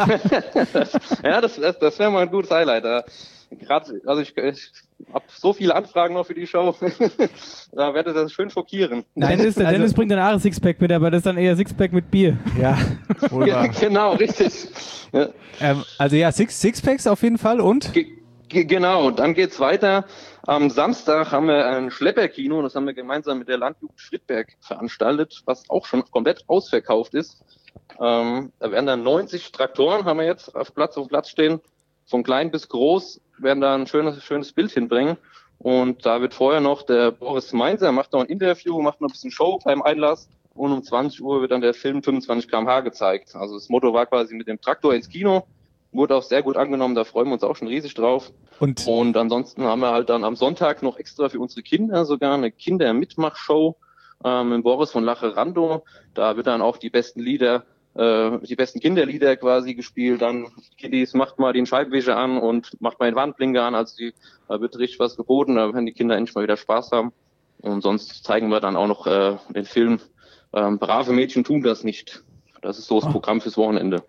Ja, das wäre mal ein gutes Highlight. Also ich habe so viele Anfragen noch für die Show. Da werde ich das schön schockieren. Der Dennis bringt dann auch ein Sixpack mit, aber das ist dann eher Sixpack mit Bier. Ja, wohl wahr. Genau, richtig. Ja. Also ja, Sixpacks auf jeden Fall und? Genau, dann geht's weiter. Am Samstag haben wir ein Schlepperkino, das haben wir gemeinsam mit der Landjugend Friedberg veranstaltet, was auch schon komplett ausverkauft ist. Da werden dann 90 Traktoren, haben wir jetzt auf Platz stehen. Von klein bis groß werden da ein schönes Bild hinbringen. Und da wird vorher noch der Boris Meinzer, macht noch ein Interview, macht noch ein bisschen Show beim Einlass. Und um 20 Uhr wird dann der Film 25 km/h gezeigt. Also das Motto war quasi mit dem Traktor ins Kino. Wurde auch sehr gut angenommen, da freuen wir uns auch schon riesig drauf. Und ansonsten haben wir halt dann am Sonntag noch extra für unsere Kinder sogar eine Kindermitmachshow mit Boris von Lacherando. Da wird dann auch die besten Kinderlieder quasi gespielt. Dann Kiddies, macht mal den Scheibenwischer an und macht mal den Wandblinker an. Also da wird richtig was geboten, da werden die Kinder endlich mal wieder Spaß haben. Und sonst zeigen wir dann auch noch den Film Brave Mädchen tun das nicht. Das ist so das Programm fürs Wochenende.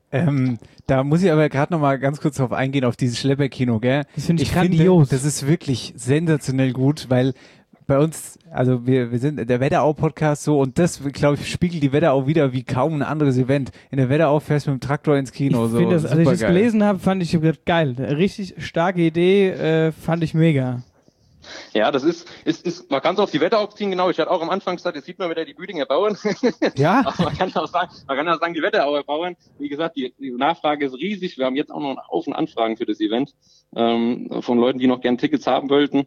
Da muss ich aber gerade noch mal ganz kurz drauf eingehen, auf dieses Schlepperkino, gell? Das finde ich grandios. Das ist wirklich sensationell gut, weil bei uns, also wir sind der Wetterau-Podcast so und das, glaube ich, spiegelt die Wetterau wieder wie kaum ein anderes Event. In der Wetterau fährst du mit dem Traktor ins Kino. Ich finde das, als ich das gelesen habe, fand ich geil. Richtig starke Idee, fand ich mega. Ja, das ist man kann es auf die Wetterau ziehen, genau. Ich hatte auch am Anfang gesagt, jetzt sieht man wieder die Büdinger Bauern. Ja. Aber man kann auch sagen, die Wetterauer Bauern. Wie gesagt, die Nachfrage ist riesig. Wir haben jetzt auch noch einen Haufen Anfragen für das Event von Leuten, die noch gerne Tickets haben wollten.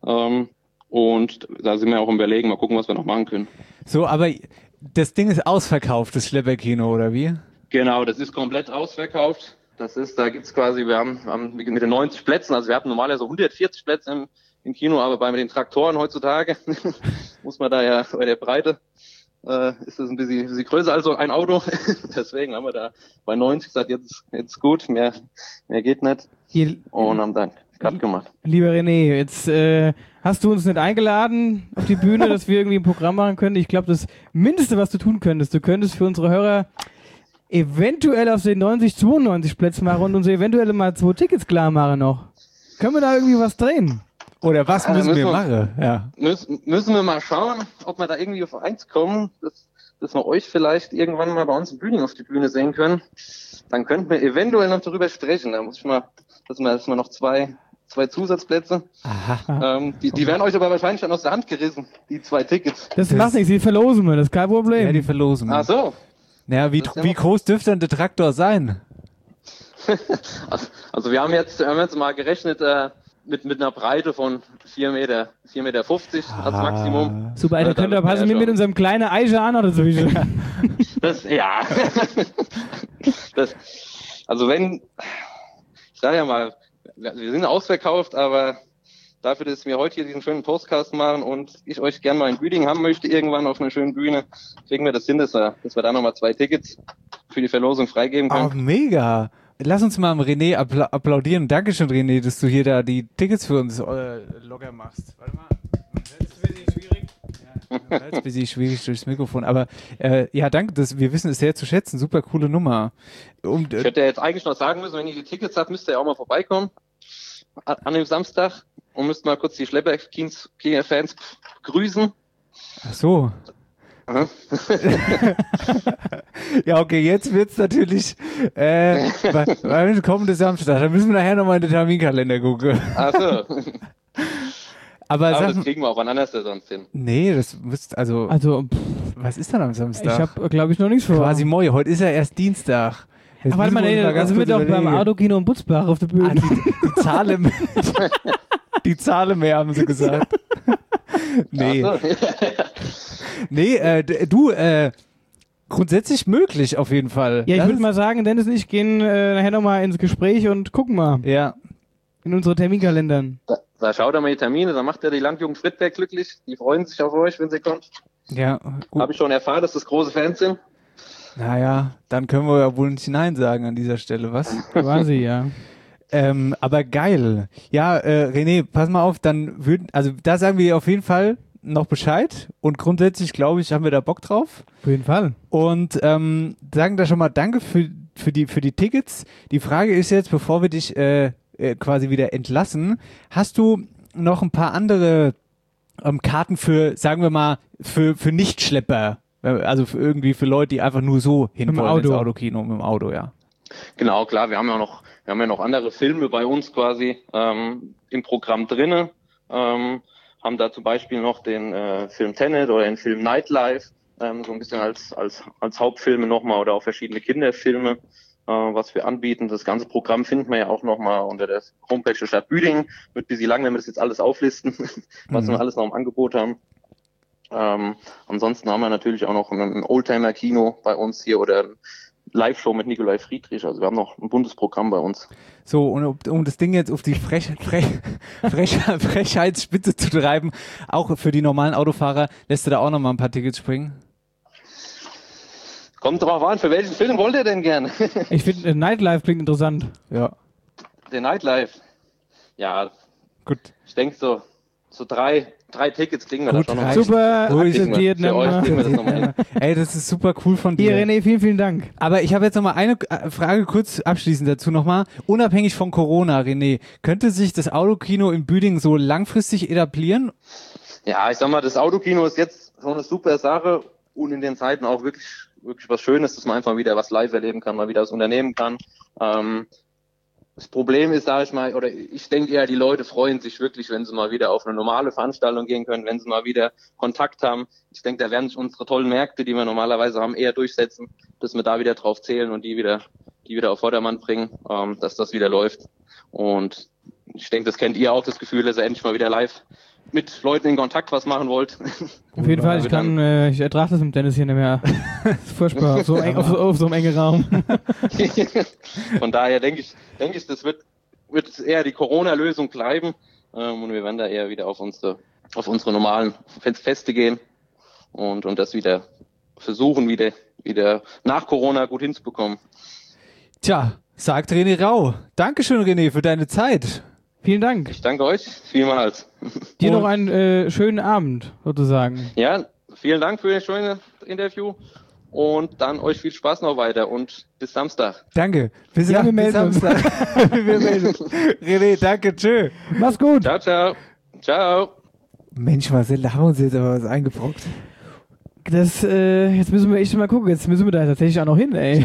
Und da sind wir auch im Überlegen, mal gucken, was wir noch machen können. So, aber das Ding ist ausverkauft, das Schlepperkino, oder wie? Genau, das ist komplett ausverkauft. Da gibt's quasi, wir haben mit den 90 Plätzen, also wir hatten normalerweise so 140 Plätze im Kino, aber bei den Traktoren heutzutage muss man da ja bei der Breite ist das ein bisschen größer als so ein Auto. Deswegen haben wir da bei 90 gesagt, jetzt gut, mehr geht nicht. Und haben dann Cut gemacht. Lieber René, jetzt hast du uns nicht eingeladen auf die Bühne, dass wir irgendwie ein Programm machen können. Ich glaube, das Mindeste, was du tun könntest, du könntest für unsere Hörer eventuell auf den 92 Plätzen machen und uns eventuell mal 2 Tickets klar machen noch. Können wir da irgendwie was drehen? Oder was müssen wir machen? Ja. Müssen wir mal schauen, ob wir da irgendwie auf eins kommen, dass wir euch vielleicht irgendwann mal bei uns in Bühning auf die Bühne sehen können. Dann könnten wir eventuell noch darüber sprechen. Da muss ich mal, dass wir noch zwei Zusatzplätze. Aha. Die werden euch aber wahrscheinlich dann aus der Hand gerissen, die 2 Tickets. Das macht nichts, die verlosen wir, das ist kein Problem. Ja, die verlosen wir. Ach so. Naja, wie groß dürfte denn der Traktor sein? Also wir haben jetzt mal gerechnet mit einer Breite von 4,50 Meter als Maximum. Super, da könnt ihr passen wir mit unserem kleinen Eiche an oder so. Ja. Also ich sage ja mal, wir sind ausverkauft, aber dafür, dass wir heute hier diesen schönen Postcast machen und ich euch gerne mal in Büdingen haben möchte, irgendwann auf einer schönen Bühne, kriegen wir das hin, dass wir da nochmal 2 Tickets für die Verlosung freigeben können. Oh, mega. Lass uns mal am René applaudieren. Dankeschön, René, dass du hier da die Tickets für uns locker machst. Warte mal. Das wird nicht schwierig. Ja. Jetzt ein bisschen schwierig durchs Mikrofon, aber ja, danke, wir wissen es sehr zu schätzen. Super coole Nummer. Ich hätte jetzt eigentlich noch sagen müssen, wenn ihr die Tickets habt, müsst ihr ja auch mal vorbeikommen an dem Samstag und müsst mal kurz die Schlepper-Fans grüßen. Ach so. Ja, okay, jetzt wird's natürlich kommende Samstag. Da müssen wir nachher nochmal in den Terminkalender gucken. Ach so. Aber das kriegen wir auch wann anders sonst hin. Nee, das müsst, also was ist dann am Samstag? Ich habe, glaube ich, noch nichts vor. Quasi morgen. Heute ist ja erst Dienstag. Ach, warte mal, da sind wir doch beim Autokino in Butzbach auf der Bühne. Die Zahle die Zahle mehr, haben sie gesagt. Nee. Ach so. Nee, du, grundsätzlich möglich auf jeden Fall. Ja, ich würde mal sagen, Dennis und ich gehen nachher nochmal ins Gespräch und gucken mal. Ja. In unsere Terminkalendern. Da schaut er mal die Termine, da macht er die Landjugend Friedberg glücklich. Die freuen sich auf euch, wenn sie kommt. Ja, gut. Habe ich schon erfahren, dass das große Fans sind. Naja, dann können wir ja wohl nicht Nein sagen an dieser Stelle, was? Quasi, ja. Aber geil. Ja, René, pass mal auf, also da sagen wir auf jeden Fall noch Bescheid und grundsätzlich, glaube ich, haben wir da Bock drauf. Auf jeden Fall. Und sagen da schon mal Danke für die Tickets. Die Frage ist jetzt, bevor wir dich quasi wieder entlassen, hast du noch ein paar andere Karten für, sagen wir mal, für Nichtschlepper? Also irgendwie für Leute, die einfach nur so hinwollen ins Autokino mit dem Auto, ja. Genau, klar, wir haben ja noch andere Filme bei uns quasi im Programm drinne. Haben da zum Beispiel noch den Film Tenet oder den Film Nightlife, so ein bisschen als Hauptfilme nochmal oder auch verschiedene Kinderfilme, was wir anbieten. Das ganze Programm finden wir ja auch nochmal unter der Homepage der Stadt Büdingen. Wird ein bisschen lang, wenn wir das jetzt alles auflisten, was wir alles noch im Angebot haben. Ansonsten haben wir natürlich auch noch ein Oldtimer-Kino bei uns hier oder ein Live-Show mit Nikolai Friedrich. Also wir haben noch ein buntes Programm bei uns. So, und um das Ding jetzt auf die Frechheitsspitze zu treiben, auch für die normalen Autofahrer, lässt du da auch noch mal ein paar Tickets springen? Kommt drauf an, für welchen Film wollt ihr denn gerne? Ich finde, Nightlife klingt interessant. Ja. Der Nightlife. Ja, gut. Ich denke so drei Tickets kriegen wir gut, da schon noch. Super akzeptiert. Für euch kriegen wir das nochmal hin. Ey, das ist super cool von dir. Hier, René, vielen, vielen Dank. Aber ich habe jetzt nochmal eine Frage kurz abschließend dazu nochmal. Unabhängig von Corona, René, könnte sich das Autokino in Büdingen so langfristig etablieren? Ja, ich sag mal, das Autokino ist jetzt so eine super Sache und in den Zeiten auch wirklich was Schönes, dass man einfach wieder was live erleben kann, mal wieder was unternehmen kann. Das Problem ist, sage ich mal, oder ich denke eher, die Leute freuen sich wirklich, wenn sie mal wieder auf eine normale Veranstaltung gehen können, wenn sie mal wieder Kontakt haben. Ich denke, da werden sich unsere tollen Märkte, die wir normalerweise haben, eher durchsetzen, dass wir da wieder drauf zählen und die wieder auf Vordermann bringen, dass das wieder läuft. Und ich denke, das kennt ihr auch, das Gefühl, dass ihr endlich mal wieder live mit Leuten in Kontakt was machen wollt. Auf jeden Fall, ich ertrage das mit Dennis hier nicht mehr. Das ist furchtbar, auf so einem engen Raum. Von daher denke ich, das wird eher die Corona-Lösung bleiben und wir werden da eher wieder auf unsere normalen Feste gehen und das wieder versuchen, wieder nach Corona gut hinzubekommen. Tja, sagt René Rau. Dankeschön, René, für deine Zeit. Vielen Dank. Ich danke euch vielmals. Dir noch einen schönen Abend, sozusagen. Ja, vielen Dank für das schöne Interview und dann euch viel Spaß noch weiter und bis Samstag. Danke. Wir melden uns. Wir melden uns. René, danke, tschö. Mach's gut. Ciao, ciao. Ciao. Mensch, Marcel, da haben wir uns jetzt aber was eingebrockt. Jetzt müssen wir echt mal gucken. Jetzt müssen wir da tatsächlich auch noch hin, ey.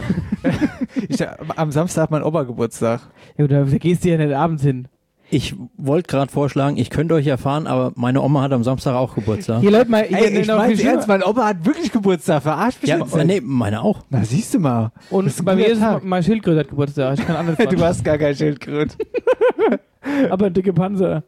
Am Samstag hat mein Opa Geburtstag. Ja, da gehst du ja nicht abends hin. Ich wollte gerade vorschlagen, ich könnte euch erfahren, aber meine Oma hat am Samstag auch Geburtstag. Hier, Leute, mal, ich meine ernst, mein Opa hat wirklich Geburtstag, verarscht mich ja, jetzt. Nee, meine auch. Na, siehst du mal. Und bei mir ist mein Schildkröte hat Geburtstag. Ich kann anders Du hast gar kein Schildkröte. Aber dicke Panzer.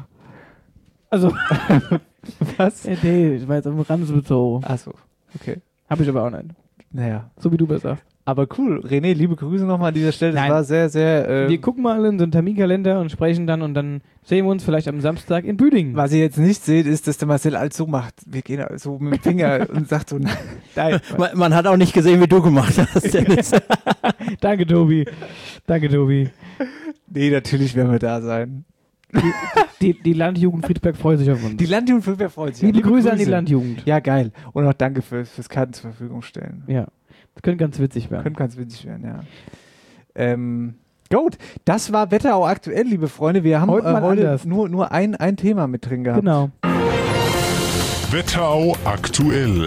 Also. Was? Nee, ich war jetzt am Rand bezogen. Achso, okay. Hab ich aber auch nicht. Naja. So wie du das sagst. Aber cool. René, liebe Grüße nochmal an dieser Stelle. Das war sehr, sehr... wir gucken mal in so einen Terminkalender und sprechen dann und dann sehen wir uns vielleicht am Samstag in Büdingen. Was ihr jetzt nicht seht, ist, dass der Marcel alles so macht. Wir gehen so mit dem Finger und sagt so, nein. Man hat auch nicht gesehen, wie du gemacht hast, Dennis. Danke, Tobi. Danke, Tobi. Nee, natürlich werden wir da sein. Die Landjugend Friedberg freut sich auf uns. Die Landjugend Friedberg freut sich. Liebe Grüße an die Landjugend. Ja, geil. Und auch danke fürs Karten zur Verfügung stellen. Ja, das könnte ganz witzig werden. Könnte ganz witzig werden, ja. Gut, das war Wetterau aktuell, liebe Freunde. Wir haben heute nur ein Thema mit drin gehabt. Genau. Wetterau aktuell.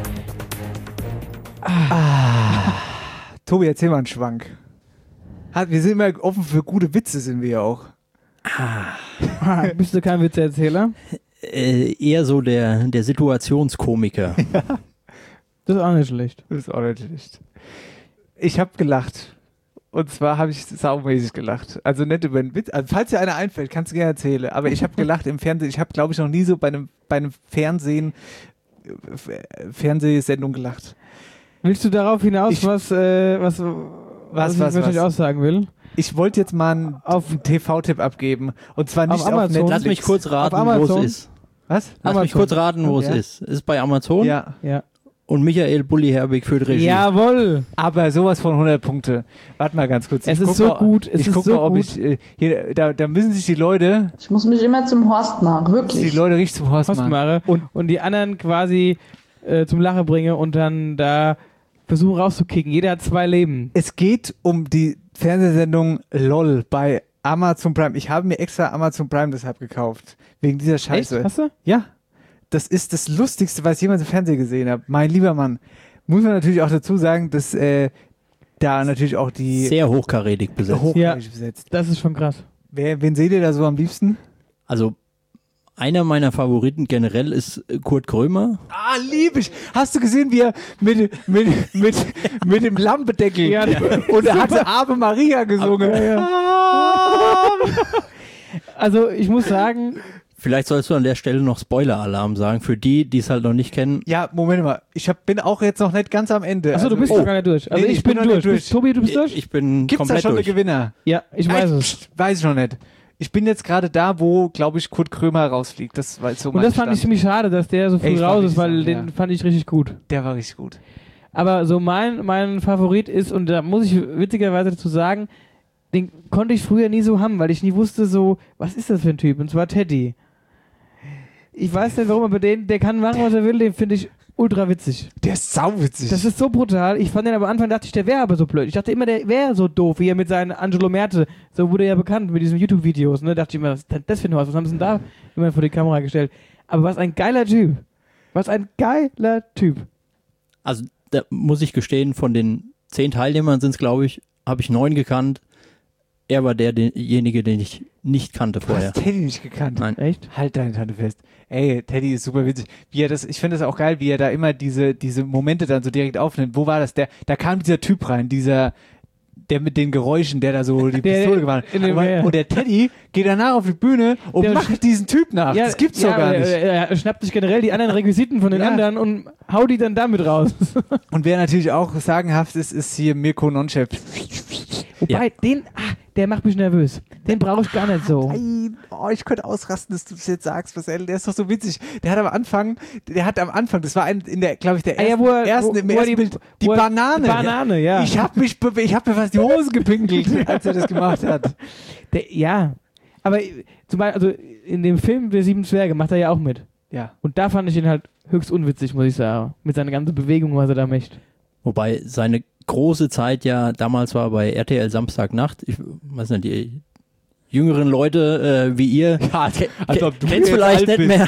Tobi, erzähl mal einen Schwank. Wir sind immer offen für gute Witze, sind wir ja auch. Bist du kein Witzeerzähler? Eher so der Situationskomiker. Das ist auch nicht schlecht. Das ist auch nicht schlecht. Ich habe gelacht. Und zwar habe ich saumäßig gelacht. Also nicht über einen Witz. Also falls dir einer einfällt, kannst du gerne erzählen. Aber ich habe gelacht im Fernsehen. Ich habe, glaube ich, noch nie so bei einem Fernsehsendung gelacht. Willst du darauf hinaus, was ich wirklich aussagen will? Ich wollte jetzt mal einen TV-Tipp abgeben. Und zwar nicht auf Netflix. Lass mich kurz raten, wo es ist. Was? Lass mich kurz raten, wo es ist. Ist es bei Amazon? Ja. Und Michael Bulli-Herbig führt Regie. Jawohl! Aber sowas von 100 Punkte. Warte mal ganz kurz. Es ist so gut. Ich gucke mal, ob ich... Da müssen sich die Leute... Ich muss mich immer zum Horst machen, wirklich. Die Leute richtig zum Horst machen. Und die anderen quasi zum Lachen bringe und dann da versuchen rauszukicken. Jeder hat 2 Leben. Es geht um die Fernsehsendung LOL bei Amazon Prime. Ich habe mir extra Amazon Prime deshalb gekauft. Wegen dieser Scheiße. Echt? Hast du? Ja. Das ist das Lustigste, was ich jemals im Fernsehen gesehen habe. Mein lieber Mann. Muss man natürlich auch dazu sagen, dass da natürlich auch die... Sehr hochkarätig besetzt. Besetzt. Das ist schon krass. Wen seht ihr da so am liebsten? Also, einer meiner Favoriten generell ist Kurt Krömer. Ah, lieb ich. Hast du gesehen, wie er mit dem Lampendeckel und er hatte Ave Maria gesungen. Also, ich muss sagen... Vielleicht sollst du an der Stelle noch Spoiler-Alarm sagen, für die es halt noch nicht kennen. Ja, Moment mal. Bin auch jetzt noch nicht ganz am Ende. Achso, du bist noch gar nicht durch. Also ich bin noch nicht durch. Tobi, du bist durch? Ich bin Gibt's komplett da schon durch. einen Gewinner? Ja, ich weiß es. Weiß ich noch nicht. Ich bin jetzt gerade da, wo, glaube ich, Kurt Krömer rausfliegt. Das war so und das fand ich ziemlich schade, dass der so früh raus ist, weil den fand ich richtig gut. Der war richtig gut. Aber so mein Favorit ist, und da muss ich witzigerweise dazu sagen, den konnte ich früher nie so haben, weil ich nie wusste so, was ist das für ein Typ? Und zwar Teddy. Ich weiß nicht warum, aber der kann machen, was er will, den finde ich ultra witzig. Der ist sauwitzig. Das ist so brutal. Ich fand den aber am Anfang, dachte ich, der wäre aber so blöd. Ich dachte immer, der wäre so doof, wie er mit seinen Angelo Merte, so wurde er ja bekannt mit diesen YouTube-Videos, ne? Dachte ich immer, was ist das für ein Haus? Was haben sie denn da immer vor die Kamera gestellt? Aber was ein geiler Typ. Was ein geiler Typ. Also, da muss ich gestehen, von den 10 Teilnehmern sind es, glaube ich, habe ich 9 gekannt. Er war derjenige, den ich nicht kannte vorher. Du hast Teddy nicht gekannt? Nein. Echt? Halt deine Tante fest. Ey, Teddy ist super witzig. Ich finde das auch geil, wie er da immer diese Momente dann so direkt aufnimmt. Wo war das? Da kam dieser Typ rein, der mit den Geräuschen, der da so die Pistole gewarnt hat. Und der Teddy geht danach auf die Bühne und macht diesen Typ nach. Das gibt's doch gar nicht. Er schnappt sich generell die anderen Requisiten von den anderen und haut die dann damit raus. Und wer natürlich auch sagenhaft ist hier Mirko Nonchef. Wobei, der macht mich nervös. Den brauche ich gar nicht so. Nein, ich könnte ausrasten, dass du das jetzt sagst, Marcel. Der ist doch so witzig. Der hat am Anfang, das war ersten Bild, die Banane. Die Banane, ja. Ich hab mir fast die Hose gepinkelt, als er das gemacht hat. Aber zum Beispiel, also in dem Film Der 7 Zwerge macht er ja auch mit. Ja. Und da fand ich ihn halt höchst unwitzig, muss ich sagen. Mit seiner ganzen Bewegung, was er da macht. Wobei seine große Zeit ja damals war bei RTL Samstagnacht. Ich weiß nicht, die jüngeren Leute wie ihr kennt vielleicht nicht mehr.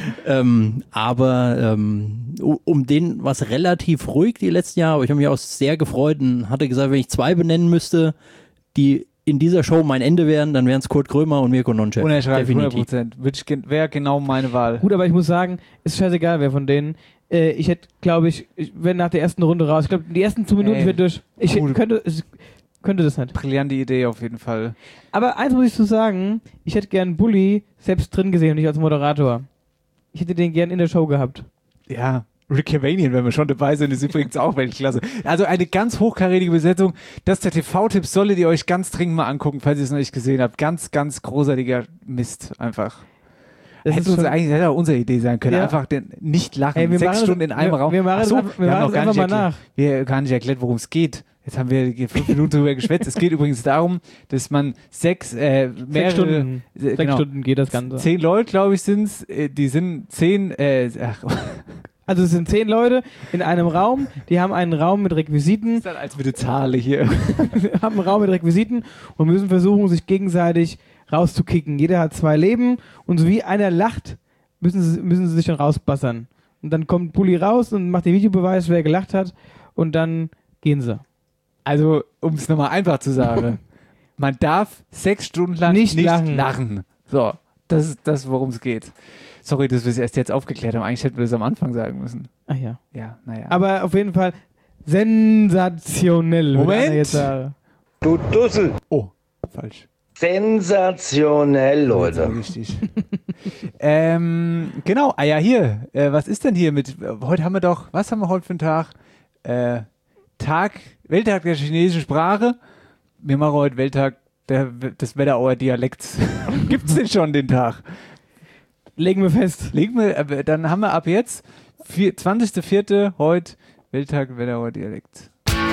Aber um den war es relativ ruhig die letzten Jahre. Aber ich habe mich auch sehr gefreut und hatte gesagt, wenn ich 2 benennen müsste, die in dieser Show mein Ende wären, dann wären es Kurt Krömer und Mirko Nonchef. Unerschreiblich, 100%. Wäre genau meine Wahl. Gut, aber ich muss sagen, ist scheißegal, wer von denen. Ich hätte, glaube ich, wenn nach der ersten Runde raus, ich glaube, die ersten 2 Minuten wäre durch. Ich könnte das nicht. Brillante Idee auf jeden Fall. Aber eins muss ich so sagen, ich hätte gern Bulli selbst drin gesehen und nicht als Moderator. Ich hätte den gern in der Show gehabt. Ja, Rick Cavanian, wenn wir schon dabei sind, ist übrigens auch Weltklasse. Also eine ganz hochkarätige Besetzung. Das ist der TV-Tipp, solltet ihr euch ganz dringend mal angucken, falls ihr es noch nicht gesehen habt. Ganz, ganz großartiger Mist einfach. Hätte auch unsere Idee sein können. Ja. Einfach nicht lachen. 6 Stunden in einem Raum. Wir machen es einfach mal nach. Wir haben gar nicht erklärt, worum es geht. Jetzt haben wir 5 Minuten drüber geschwätzt. Es geht übrigens darum, dass man 6 Stunden. 6 Stunden geht das Ganze. 10 Leute, glaube ich, sind es. Die sind 10. Also es sind 10 Leute in einem Raum, die haben einen Raum mit Requisiten. Das ist dann als würde Zahle hier. Haben einen Raum mit Requisiten und müssen versuchen, sich gegenseitig rauszukicken. Jeder hat 2 Leben und so wie einer lacht, müssen sie sich dann rausbassern. Und dann kommt Bulli raus und macht den Videobeweis, wer gelacht hat und dann gehen sie. Also, um es nochmal einfach zu sagen, man darf 6 Stunden lang nicht lachen. So, das ist das, worum es geht. Sorry, dass wir es erst jetzt aufgeklärt haben. Eigentlich hätten wir das am Anfang sagen müssen. Ach ja. Ja, naja. Aber auf jeden Fall sensationell. Moment. Jetzt sagen. Du Dussel. Oh, falsch. Sensationell, Leute. Richtig. Genau, hier. Was ist denn hier mit, heute haben wir doch, was haben wir heute für einen Tag? Welttag der chinesischen Sprache. Wir machen heute Welttag des Wetterauer Dialekts. Gibt's denn schon den Tag? Legen wir fest. Dann haben wir ab jetzt 20.04. heute Welttag Wetterauer Dialekt.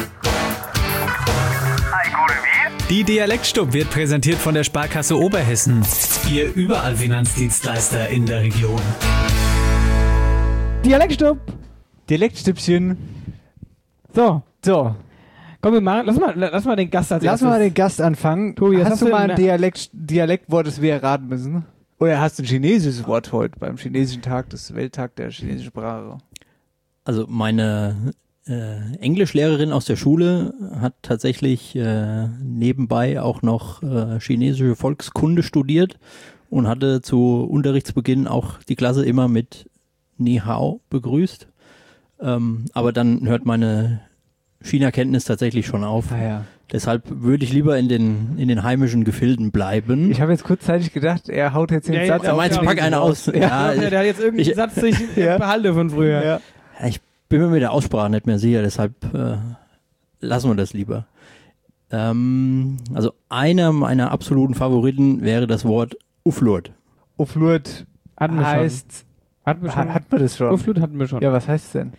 Die Dialektstub wird präsentiert von der Sparkasse Oberhessen. Ihr überall Finanzdienstleister in der Region. Dialektstübchen. So. Komm, lass mal den Gast Lass mal den Gast anfangen. Tobi, hast du mal ein Dialektwort, das wir erraten müssen? Oder hast du ein chinesisches Wort heute beim chinesischen Tag, das Welttag der chinesischen Sprache? Also meine Englischlehrerin aus der Schule hat tatsächlich nebenbei auch noch chinesische Volkskunde studiert und hatte zu Unterrichtsbeginn auch die Klasse immer mit Ni Hao begrüßt. Aber dann hört meine China-Kenntnis tatsächlich schon auf. Ah, ja. Deshalb würde ich lieber in den heimischen Gefilden bleiben. Ich habe jetzt kurzzeitig gedacht, er haut jetzt den Satz auf. Meinst du, pack einen aus? Ja, der hat jetzt irgendeinen Satz, den ich behalte von früher. Ja. Ich bin mir mit der Aussprache nicht mehr sicher, deshalb lassen wir das lieber. Also einer meiner absoluten Favoriten wäre das Wort Uflurt. Uflurt heißt... Hatten wir das schon? Uflurt hatten wir schon. Ja, was heißt es denn?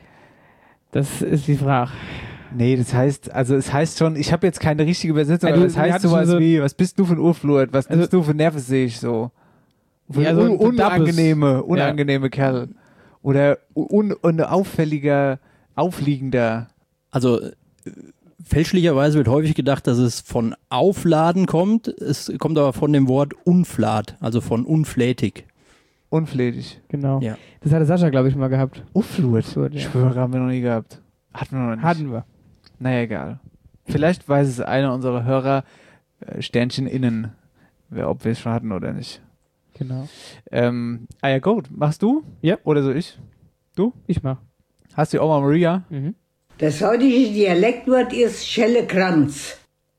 Das ist die Frage. Nee, es heißt schon, ich habe jetzt keine richtige Übersetzung, aber es heißt sowas wie, was bist du für ein Urflurt, was bist du für Nervensäge, so. Ja, so unangenehme Kerl. Oder auffälliger, aufliegender. Also, fälschlicherweise wird häufig gedacht, dass es von Aufladen kommt, es kommt aber von dem Wort unflat, also von unflätig. Unflätig. Genau. Ja. Das hatte Sascha, glaube ich, mal gehabt. Uflurt. Ja. Ich schwöre, haben wir noch nie gehabt. Hatten wir noch nicht. Hatten wir. Naja, egal. Vielleicht weiß es einer unserer Hörer, Sternchen innen, ob wir es schon hatten oder nicht. Genau. Ja, gut. Machst du? Ja. Oder so ich? Du? Ich mach. Hast du Oma Maria? Mhm. Das heutige Dialektwort ist Schellekranz.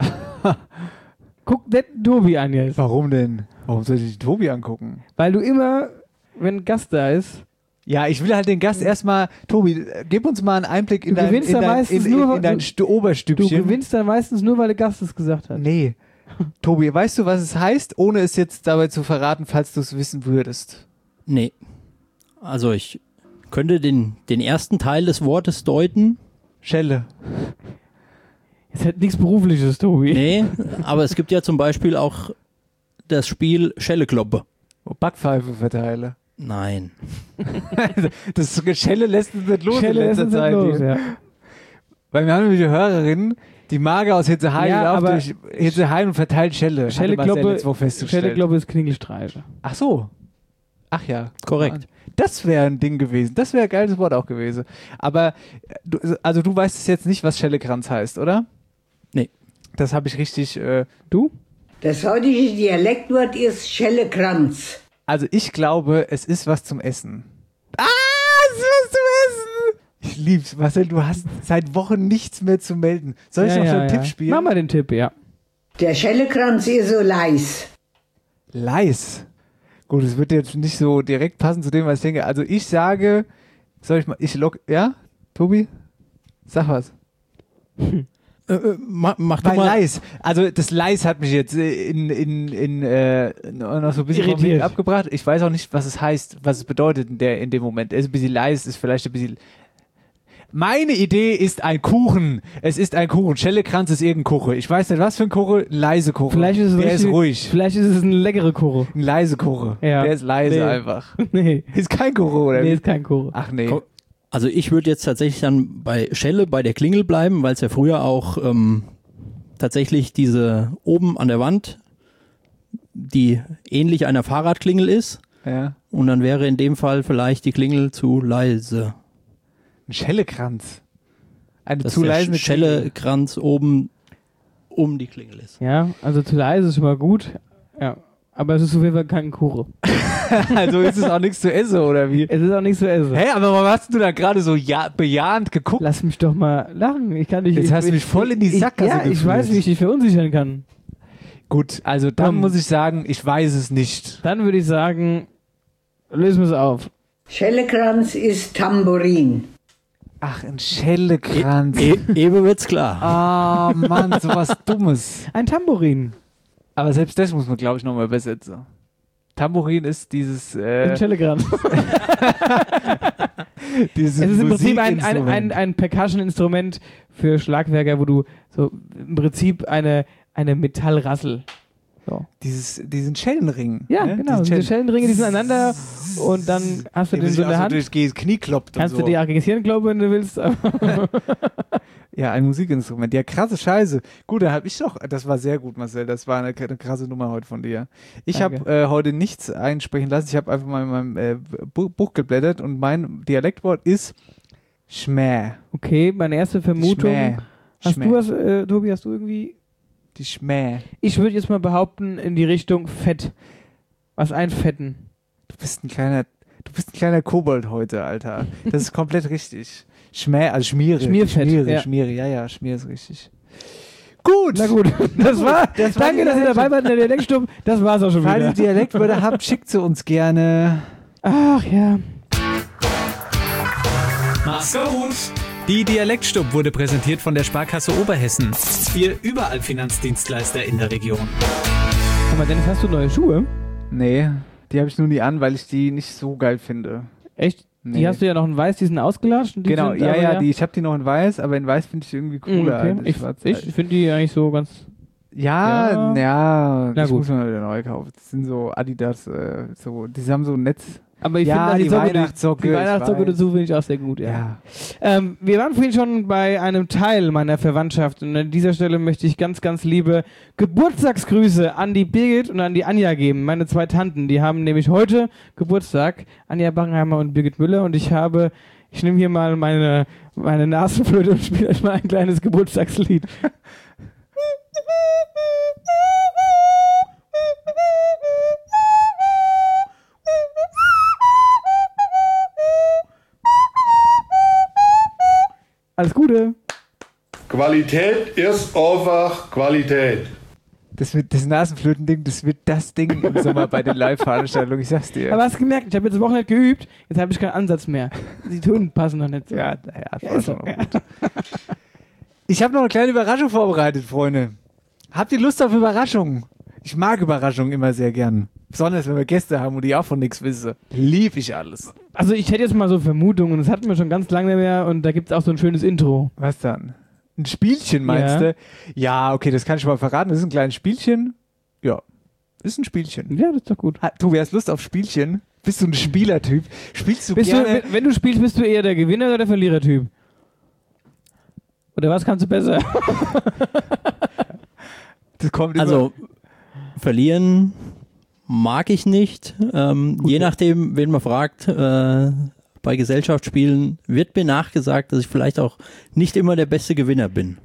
Guck den Tobi an jetzt. Warum denn? Warum soll ich den Tobi angucken? Weil du immer, wenn ein Gast da ist... Ja, ich will halt den Gast erstmal... Tobi, gib uns mal einen Einblick in dein Oberstübchen. Du gewinnst dann meistens nur, weil der Gast es gesagt hat. Nee. Tobi, weißt du, was es heißt, ohne es jetzt dabei zu verraten, falls du es wissen würdest? Nee. Also ich könnte den ersten Teil des Wortes deuten. Schelle. Es hat nichts Berufliches, Tobi. Nee, aber es gibt ja zum Beispiel auch das Spiel Schellekloppe. Backpfeife verteile. Nein. Das Schelle lässt uns nicht los Schelle in letzter Zeit. ja. Weil wir haben nämlich eine Hörerin, die Mager aus Hitzeheim läuft durch Hitzeheim und verteilt Schelle. Schellekloppe ist Klingelstreiche. Ach so. Ach ja. Korrekt. Das wäre ein Ding gewesen. Das wäre ein geiles Wort auch gewesen. Aber, du weißt es jetzt nicht, was Schellekranz heißt, oder? Nee. Das habe ich richtig, du? Das heutige Dialektwort ist Schellekranz. Also ich glaube, es ist was zum Essen. Es ist was zum Essen! Ich lieb's. Marcel, du hast seit Wochen nichts mehr zu melden. Soll ich noch so einen Tipp spielen? Mach mal den Tipp, ja. Der Schellekranz ist so leis. Leis? Gut, es wird jetzt nicht so direkt passen zu dem, was ich denke. Also ich sage, ja? Tobi? Sag was. Mach du Bei mal. Leis. Also das Leis hat mich jetzt noch so ein bisschen irritiert abgebracht. Ich weiß auch nicht, was es heißt, was es bedeutet in dem Moment. Es ist ein bisschen Leis, ist vielleicht ein bisschen... Meine Idee ist ein Kuchen. Es ist ein Kuchen. Schellekranz ist irgendein Kuchen. Ich weiß nicht, was für ein Kuchen. Ein leise Kuchen. Vielleicht ist es Der ist ruhig. Vielleicht ist es ein leckerer Kuchen. Ein leise Kuchen. Ja. Der ist leise einfach. Nee. Ist kein Kuchen, oder? Nee, ist kein Kuchen. Ach nee. Also ich würde jetzt tatsächlich dann bei Schelle, bei der Klingel bleiben, weil es ja früher auch tatsächlich diese oben an der Wand, die ähnlich einer Fahrradklingel ist. Ja. Und dann wäre in dem Fall vielleicht die Klingel zu leise. Ein Schellekranz. Eine Dass zu der leise Schellekranz oben um die Klingel ist. Ja, also zu leise ist immer gut. Ja. Aber es ist auf jeden Fall kein Kuchen. Also ist es auch nichts zu essen, oder wie? Es ist auch nichts zu essen. Hä, aber warum hast du da gerade so bejahend geguckt? Lass mich doch mal lachen. Ich kann nicht. Jetzt hast du mich voll in die Sackgasse Ja, ich geführt. weiß, wie ich dich verunsichern kann. Gut, also dann muss ich sagen, ich weiß es nicht. Dann würde ich sagen, lösen wir es auf. Schellekranz ist Tambourin. Ach, ein Schellekranz. Eben wird's klar. Ah, Mann, sowas Dummes. Ein Tambourin. Aber selbst das muss man, glaube ich, nochmal übersetzen. Tambourin ist dieses... Ein Schellekranz. dieses Es ist im Prinzip Musikinstrument. ein Percussion-Instrument für Schlagwerker, wo du so im Prinzip eine Metallrassel. So. Diesen Schellenring. Ja, ne? genau. Diese Schellenringe, die sind aneinander und dann hast du den so in der Hand. durchs Knie kloppt Kannst und du so. dir aggressieren, glaube ich, wenn du willst. Ja, ein Musikinstrument. Ja, krasse Scheiße. Gut, dann habe ich doch, das war sehr gut, Marcel, das war eine krasse Nummer heute von dir. Ich habe heute nichts einsprechen lassen, ich habe einfach mal in meinem Buch geblättert und mein Dialektwort ist Schmäh. Okay, meine erste Vermutung. Schmäh. Hast Schmäh. du was, Tobi, hast du irgendwie... Die Schmäh. Ich würde jetzt mal behaupten, in die Richtung Fett. Was einfetten. Du bist ein kleiner Kobold heute, Alter. Das ist komplett richtig. Schmäh, also Schmiere. Schmierfett, ja. Schmiere, ja, Schmier ist richtig. Gut. Na gut, das war. Danke, dass ihr dabei wart in der Dialektstube. Das war's auch schon wieder. Falls ihr Dialektwörter habt, schickt sie uns gerne. Ach ja. Mach's gut. Die Dialektstub wurde präsentiert von der Sparkasse Oberhessen. Ihr überall Finanzdienstleister in der Region. Sag mal, Dennis, hast du neue Schuhe? Nee, die habe ich nur nie an, weil ich die nicht so geil finde. Echt? Nee. Die hast du ja noch in weiß, die sind ausgelatscht. Und die Genau, sind ja, aber ja, ich habe die noch in weiß, aber in weiß finde ich irgendwie cooler. Okay. als in schwarz. Ich finde die eigentlich so ganz... Ja, Na ich gut. muss mal wieder neu kaufen. Das sind so Adidas, die haben so ein Netz. Aber ich Ja, finde die die Weihnachtssocke, Weihnachtssocke ich weiß. dazu finde ich auch sehr gut, ja. Ja. Wir waren vorhin schon bei einem Teil meiner Verwandtschaft und an dieser Stelle möchte ich ganz, ganz liebe Geburtstagsgrüße an die Birgit und an die Anja geben. Meine zwei Tanten, die haben nämlich heute Geburtstag, Anja Bangenheimer und Birgit Müller, und ich nehme hier mal meine Nasenflöte und spiele euch mal ein kleines Geburtstagslied. Alles Gute. Qualität ist einfach Qualität. Das Nasenflöten-Ding, das wird das Ding im Sommer bei den Live-Veranstaltungen, ich sag's dir. Aber hast du gemerkt, ich habe jetzt eine Woche nicht geübt, jetzt habe ich keinen Ansatz mehr. Die Töne passen noch nicht so. Ja, das war ist schon so. auch gut. Ich habe noch eine kleine Überraschung vorbereitet, Freunde. Habt ihr Lust auf Überraschungen? Ich mag Überraschungen immer sehr gern. Besonders, wenn wir Gäste haben und die auch von nichts wissen. Lieb ich alles. Also ich hätte jetzt mal so Vermutungen, das hatten wir schon ganz lange mehr und da gibt es auch so ein schönes Intro. Was dann? Ein Spielchen, meinst Ja. du? Ja, okay, das kann ich schon mal verraten. Das ist ein kleines Spielchen. Ja, ist ein Spielchen. Ja, das ist doch gut. Du hast Lust auf Spielchen? Bist du ein Spielertyp? Spielst du gerne? Wenn du spielst, bist du eher der Gewinner oder der Verlierertyp? Oder was kannst du besser? Das kommt immer. Also, verlieren mag ich nicht. Je nachdem, wen man fragt, bei Gesellschaftsspielen wird mir nachgesagt, dass ich vielleicht auch nicht immer der beste Gewinner bin.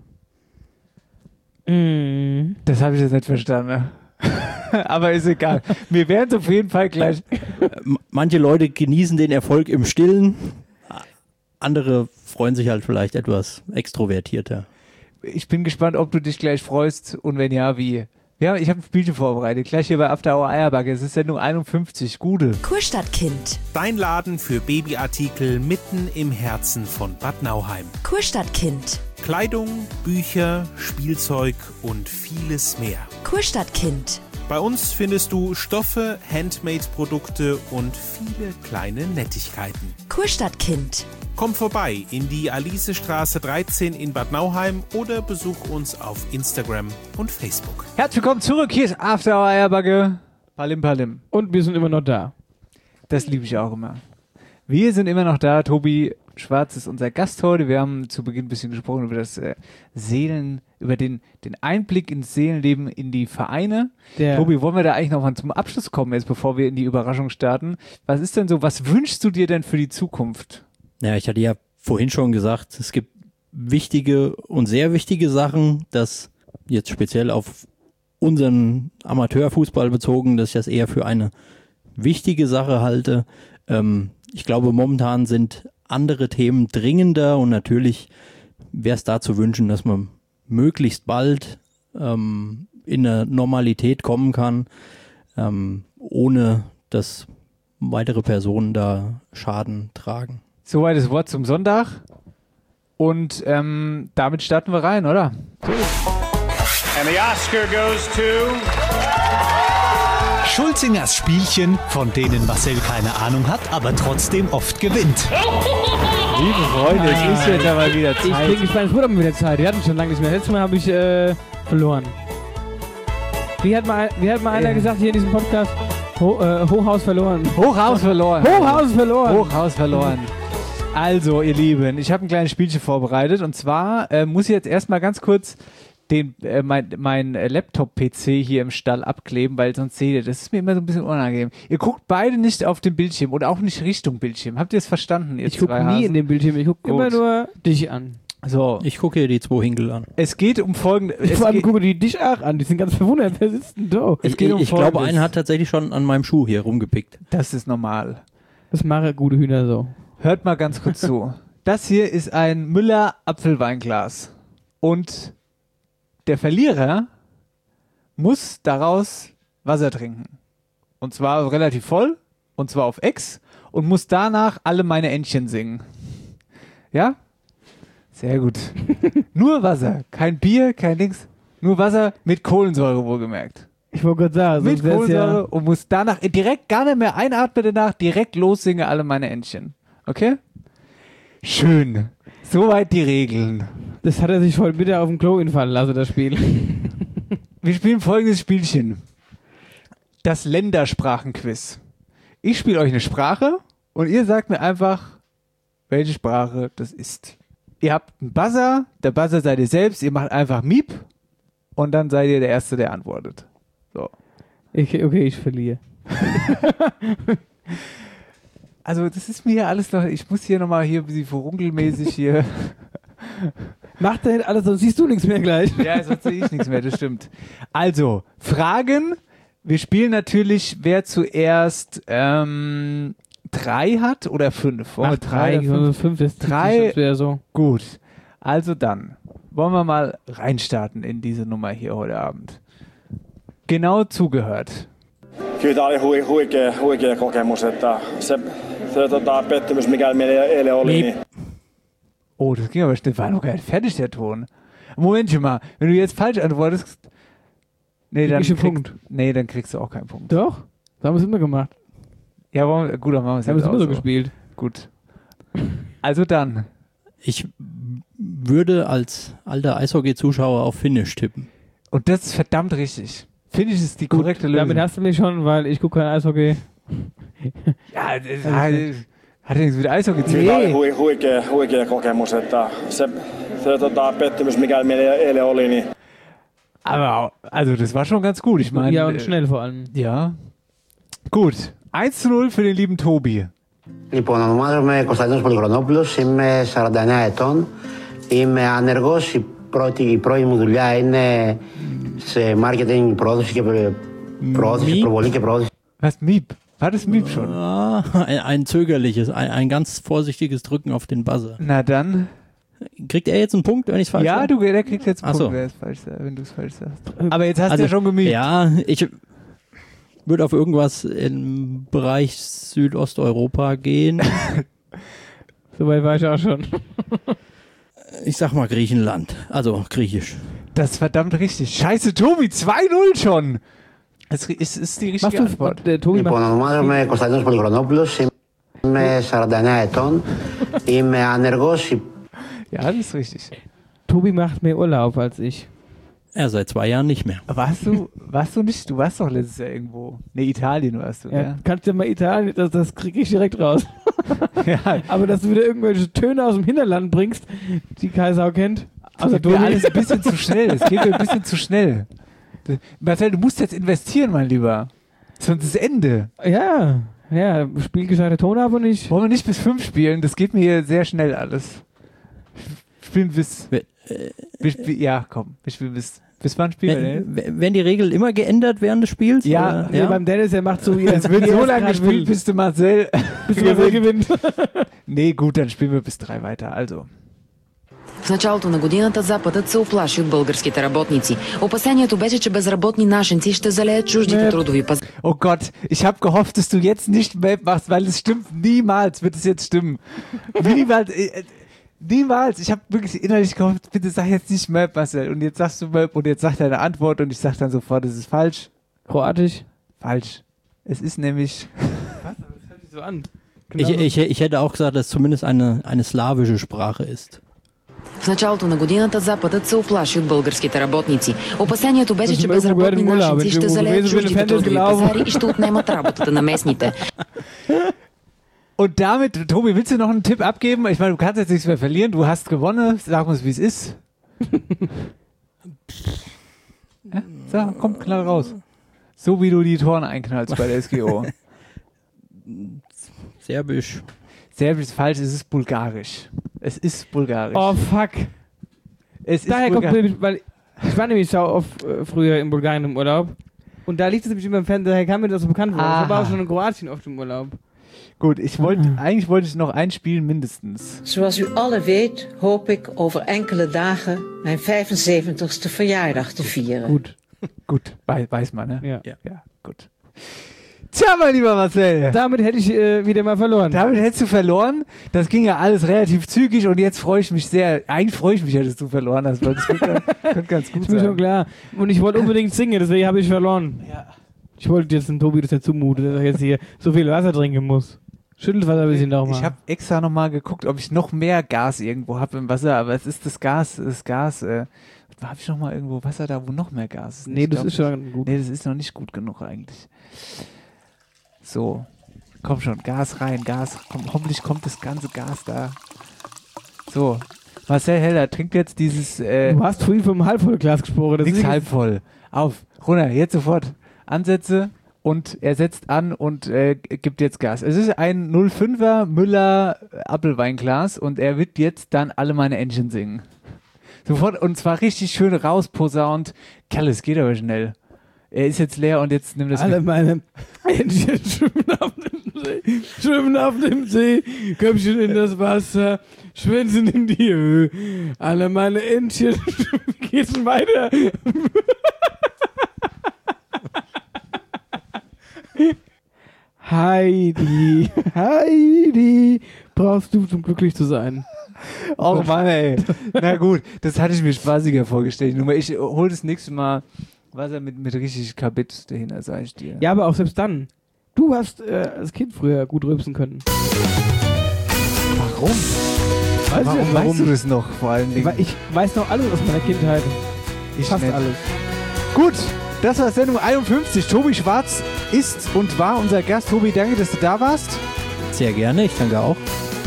Das habe ich jetzt nicht verstanden. Aber ist egal. Wir werden es auf jeden Fall gleich. Manche Leute genießen den Erfolg im Stillen, andere freuen sich halt vielleicht etwas extrovertierter. Ich bin gespannt, ob du dich gleich freust und wenn ja, wie. Ja, ich habe ein Spielchen vorbereitet. Gleich hier bei After Hour Eierbacke. Es ist Sendung 51. Gute. Kurstadtkind. Dein Laden für Babyartikel mitten im Herzen von Bad Nauheim. Kurstadtkind. Kleidung, Bücher, Spielzeug und vieles mehr. Kurstadtkind. Bei uns findest du Stoffe, Handmade-Produkte und viele kleine Nettigkeiten. Kurstadtkind. Komm vorbei in die Alisestraße 13 in Bad Nauheim oder besuch uns auf Instagram und Facebook. Herzlich willkommen zurück, hier ist After Hour Eierbacke. Palim Palim. Und wir sind immer noch da. Das liebe ich auch immer. Wir sind immer noch da. Tobi Schwarz ist unser Gast heute. Wir haben zu Beginn ein bisschen gesprochen über das über den Einblick ins Seelenleben in die Vereine. Tobi, wollen wir da eigentlich noch mal zum Abschluss kommen, jetzt bevor wir in die Überraschung starten? Was ist denn so, was wünschst du dir denn für die Zukunft? Ja, ich hatte ja vorhin schon gesagt, es gibt wichtige und sehr wichtige Sachen, dass jetzt speziell auf unseren Amateurfußball bezogen, dass ich das eher für eine wichtige Sache halte. Ich glaube, momentan sind andere Themen dringender und natürlich wäre es da zu wünschen, dass man möglichst bald in eine Normalität kommen kann, ohne dass weitere Personen da Schaden tragen. Soweit das Wort zum Sonntag und damit starten wir rein, oder? And the Oscar goes to Schulzingers Spielchen, von denen Marcel keine Ahnung hat, aber trotzdem oft gewinnt. Liebe Freunde, es ist jetzt aber wieder Zeit. Ich bin gespannt, es wurde aber wieder Zeit. Wir hatten schon lange nicht mehr. Letztes Mal habe ich verloren. Wie hat mal einer gesagt hier in diesem Podcast? Hochhaus verloren. Hochhaus verloren. Hochhaus verloren. Hochhaus verloren. Also, ihr Lieben, ich habe ein kleines Spielchen vorbereitet und zwar muss ich jetzt erstmal ganz kurz mein Laptop-PC hier im Stall abkleben, weil sonst seht ihr, das ist mir immer so ein bisschen unangenehm. Ihr guckt beide nicht auf den Bildschirm oder auch nicht Richtung Bildschirm. Habt ihr es verstanden? Ich gucke nie in den Bildschirm, ich gucke immer nur dich an. So. Ich gucke hier die 2 Hinkel an. Es geht um folgende... Vor allem gucke die dich auch an, die sind ganz verwundert, wer sitzt denn da? Ich glaube, einer hat tatsächlich schon an meinem Schuh hier rumgepickt. Das ist normal. Das machen gute Hühner so. Hört mal ganz kurz zu. Das hier ist ein Müller Apfelweinglas. Und der Verlierer muss daraus Wasser trinken. Und zwar relativ voll, und zwar auf Ex, und muss danach alle meine Entchen singen. Ja? Sehr gut. Nur Wasser, kein Bier, kein Dings. Nur Wasser mit Kohlensäure wohlgemerkt. Ich wollte gerade sagen, mit Kohlensäure und muss danach direkt gar nicht mehr einatmen, danach direkt lossingen alle meine Entchen. Okay? Schön. Soweit die Regeln. Das hat er sich heute wieder auf dem Klo infallen lassen, das Spiel. Wir spielen folgendes Spielchen. Das Ländersprachenquiz. Ich spiele euch eine Sprache und ihr sagt mir einfach, welche Sprache das ist. Ihr habt einen Buzzer, der Buzzer seid ihr selbst, ihr macht einfach Miep und dann seid ihr der Erste, der antwortet. So. Okay, ich verliere. Also das ist mir hier alles noch, ich muss hier nochmal hier ein bisschen verunkelmäßig hier... Macht er nicht alles, sonst siehst du nichts mehr gleich. Ja, sonst sehe ich nichts mehr, das stimmt. Also, Fragen. Wir spielen natürlich, wer zuerst 3 hat oder 5. Ach, 3, 5 ist 3. So. Gut. Also dann, wollen wir mal reinstarten in diese Nummer hier heute Abend. Genau zugehört. Kyllä tämä oli huikea kokemus, että se pettymys, mikä meillä eilen oli. Niin. Oh, das ging aber schnell. War noch gar nicht fertig, der Ton. Momentchen mal, wenn du jetzt falsch antwortest, dann kriegst du auch keinen Punkt. Doch, das haben wir es immer gemacht. Ja, gut, dann machen wir es jetzt auch so. Haben wir es immer so gespielt. Gut. Also dann. Ich würde als alter Eishockey-Zuschauer auf Finnisch tippen. Und das ist verdammt richtig. Finnisch ist die korrekte Lösung. Damit hast du mich schon, weil ich gucke kein Eishockey. Ja, das hat ja nichts mit Eishockey zu tun. Nee. Huikea kokemus, että se pettymys, mikä meillä eilen oli, niin. Aber, also das war schon ganz gut. Ich meine, ja, und schnell vor allem. Ja. Gut. 1:0 für den lieben Tobi. Λοιπόν, ονομάζομαι Κωνσταντίνος Πολυχρονόπουλος, είμαι 49 ετών, είμαι άνεργος, η πρώτη μου δουλειά είναι σε marketing, πρόδοση και προβολή και πρόδοση. Was, Miep? War das Miep schon? Ein zögerliches, ein ganz vorsichtiges Drücken auf den Buzzer. Na dann. Kriegt er jetzt einen Punkt, wenn ich es falsch sage? Ja, der kriegt jetzt einen Punkt, wenn du es falsch sagst. Aber jetzt hast du ja schon gemiebt. Ja, ich würde auf irgendwas im Bereich Südosteuropa gehen. Soweit war ich auch schon. Ich sag mal Griechenland, also griechisch. Das ist verdammt richtig. Scheiße, Tobi, 2:0 schon. Es ist die richtige Antwort. Λοιπόν, ονομάζομαι Κωνσταντίνος Πολυχρονόπουλος, είμαι 49 ετών, είμαι ανεργός. Ja, das ist richtig. Tobi macht mehr Urlaub als ich. Seit 2 Jahren nicht mehr. Warst du nicht? Du warst doch letztes Jahr irgendwo. Ne, Italien warst du, ja. Kannst du mal Italien, das kriege ich direkt raus. Ja. Aber dass du wieder irgendwelche Töne aus dem Hinterland bringst, die Kaisau kennt. Also du alles ein bisschen zu schnell. Es geht mir ein bisschen zu schnell. Marcel, du musst jetzt investieren, mein Lieber. Sonst ist Ende. Ja, spiel gescheite Ton ab und ich. Wollen wir nicht bis 5 spielen? Das geht mir hier sehr schnell alles. Spielen bis. Ja, komm. Wir spielen bis wann spielen wir? Werden die Regeln immer geändert während des Spiels? Ja, oder? Beim Dennis, der macht so. Es wird so lange gespielt, bis du Marcel gewinnt. Nee, gut, dann spielen wir bis 3 weiter. Also. В началото на годината Западът се оплаши от българските работници. Опасението беше, че безработни нашенци ще залеят чуждите трудови пазари. Oh Gott, ich habe gehofft, dass du jetzt nicht Map machst, weil es stimmt. Niemals wird es jetzt stimmen. Niemals. Ich habe wirklich innerlich gehofft, bitte sag jetzt nicht Map, Marcel. Und jetzt sagst du Map und jetzt sagt deine Antwort und ich sag dann sofort, es ist falsch. Kroatisch? Falsch. Es ist nämlich... Was? Das hört sich so an. Ich hätte auch gesagt, dass es zumindest eine slawische Sprache ist. В началото на годината Западът се оплаши от българските работници. Опасението беше, че безработни нашенци ще залеят чуждите трудови пазари и ще отнемат работата на местните. Und damit, Tobi, willst du noch einen Tipp abgeben? Ich meine, du kannst jetzt nichts mehr verlieren. Du hast gewonnen. Sag uns, wie es ist. Ja? So, komm, knall raus. So wie du die Toren einknallst bei der SGO. Serbisch. Serbisch ist falsch, es ist bulgarisch. Es ist bulgarisch. Oh, fuck. Es Daher ist bulgarisch. kommt, weil ich war nämlich sau oft früher in Bulgarien im Urlaub. Und da liegt es nämlich immer im Fernsehen, daher kam mir das so bekannt vor. Ich war auch schon in Kroatien oft im Urlaub. Gut, eigentlich wollte ich noch ein Spiel mindestens. Zoals u alle weet, hoop ik over enkele dagen mijn 75ste verjaardag te vieren. Gut, weiß man, ne? Ja, gut. Tja, mein lieber Marcel. Damit hätte ich wieder mal verloren. Damit hättest du verloren. Das ging ja alles relativ zügig und jetzt freue ich mich sehr. Eigentlich freue ich mich, dass du verloren hast, weil das könnte ganz gut ist mir sein. schon klar. Und ich wollte unbedingt singen, deswegen habe ich verloren. Ja. Ich wollte jetzt dem Tobi das ja zumuten, dass er jetzt hier so viel Wasser trinken muss. Schüttelt Wasser ein bisschen nochmal. Ich habe extra nochmal geguckt, ob ich noch mehr Gas irgendwo habe im Wasser, aber es ist das Gas. Habe ich nochmal irgendwo Wasser da, wo noch mehr Gas ist? Nee, das ist schon gut. Nee, das ist noch nicht gut genug eigentlich. So, komm schon, Gas rein, Gas. Komm, hoffentlich kommt das ganze Gas da. So, Marcel Heller trinkt jetzt dieses... du hast vorhin vom Halbvollglas gesprochen. Nix halb voll. Auf, runter, jetzt sofort. Ansätze und er setzt an und gibt jetzt Gas. Es ist ein 05er Müller Apfelweinglas und er wird jetzt dann alle meine Entchen singen. Sofort, und zwar richtig schön rausposaunt. Kerl, es geht aber schnell. Er ist jetzt leer und jetzt nimmt das... Alle meine Entchen schwimmen auf dem See, Köpfchen in das Wasser, Schwänzen in die Höhe. Alle meine Entchen... Wie geht's denn weiter? Heidi, brauchst du, um glücklich zu sein? Oh Mann, ey. Na gut, das hatte ich mir spaßiger vorgestellt. Nur ich hol das nächste Mal Wasser mit richtig Kabit dahinter, sag ich dir. Ja, aber auch selbst dann. Du hast als Kind früher gut rülpsen können. Warum? Warum weißt du das noch, vor allen Dingen? Ich weiß noch alles aus meiner Kindheit. Fast alles. Gut, das war Sendung 51. Tobi Schwarz ist und war unser Gast. Tobi, danke, dass du da warst. Sehr gerne, ich danke auch.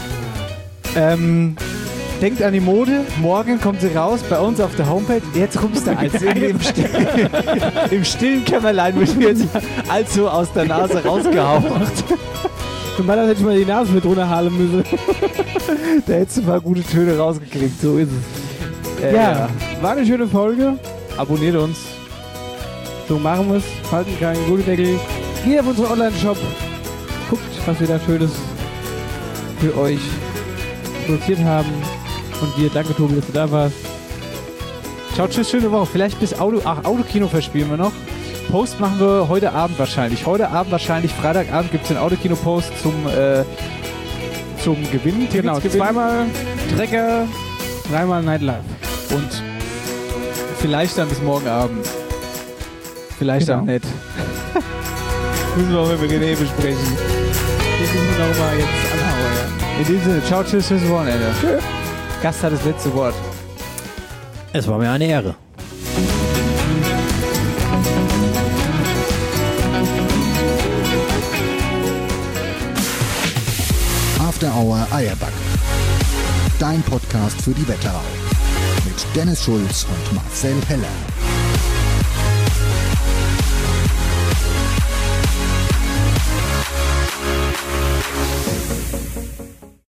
Denkt an die Mode. Morgen kommt sie raus bei uns auf der Homepage. Jetzt kommst du als im stillen Kämmerlein wird jetzt also aus der Nase rausgehaucht. Zum Beispiel hätte ich mal die Nase mit runterhalen müssen. Da hättest du mal gute Töne rausgekriegt. So ist es. Ja, war eine schöne Folge. Abonniert uns. So machen wir es. Halten keinen Gullideckel. Geht auf unseren Online-Shop. Guckt, was wir da Schönes für euch produziert haben. Und dir, danke Tobi, dass du da warst. Ciao, tschüss, schöne Woche. Vielleicht bis Autokino verspielen wir noch. Post machen wir heute Abend wahrscheinlich. Freitagabend gibt es den Autokino-Post zum Gewinn. Genau, zweimal Trecker, dreimal Nightlife. Und vielleicht dann bis morgen Abend. Vielleicht Genau. auch nicht. Müssen wir auch mit René besprechen. Das müssen wir nochmal jetzt anhauen, ja. In diesem Sinne, ciao, tschüss, bis Wochenende. Tschö. Gast hat das letzte Wort. Es war mir eine Ehre. After Hour Eierback. Dein Podcast für die Wetterau. Mit Dennis Schulz und Marcel Heller.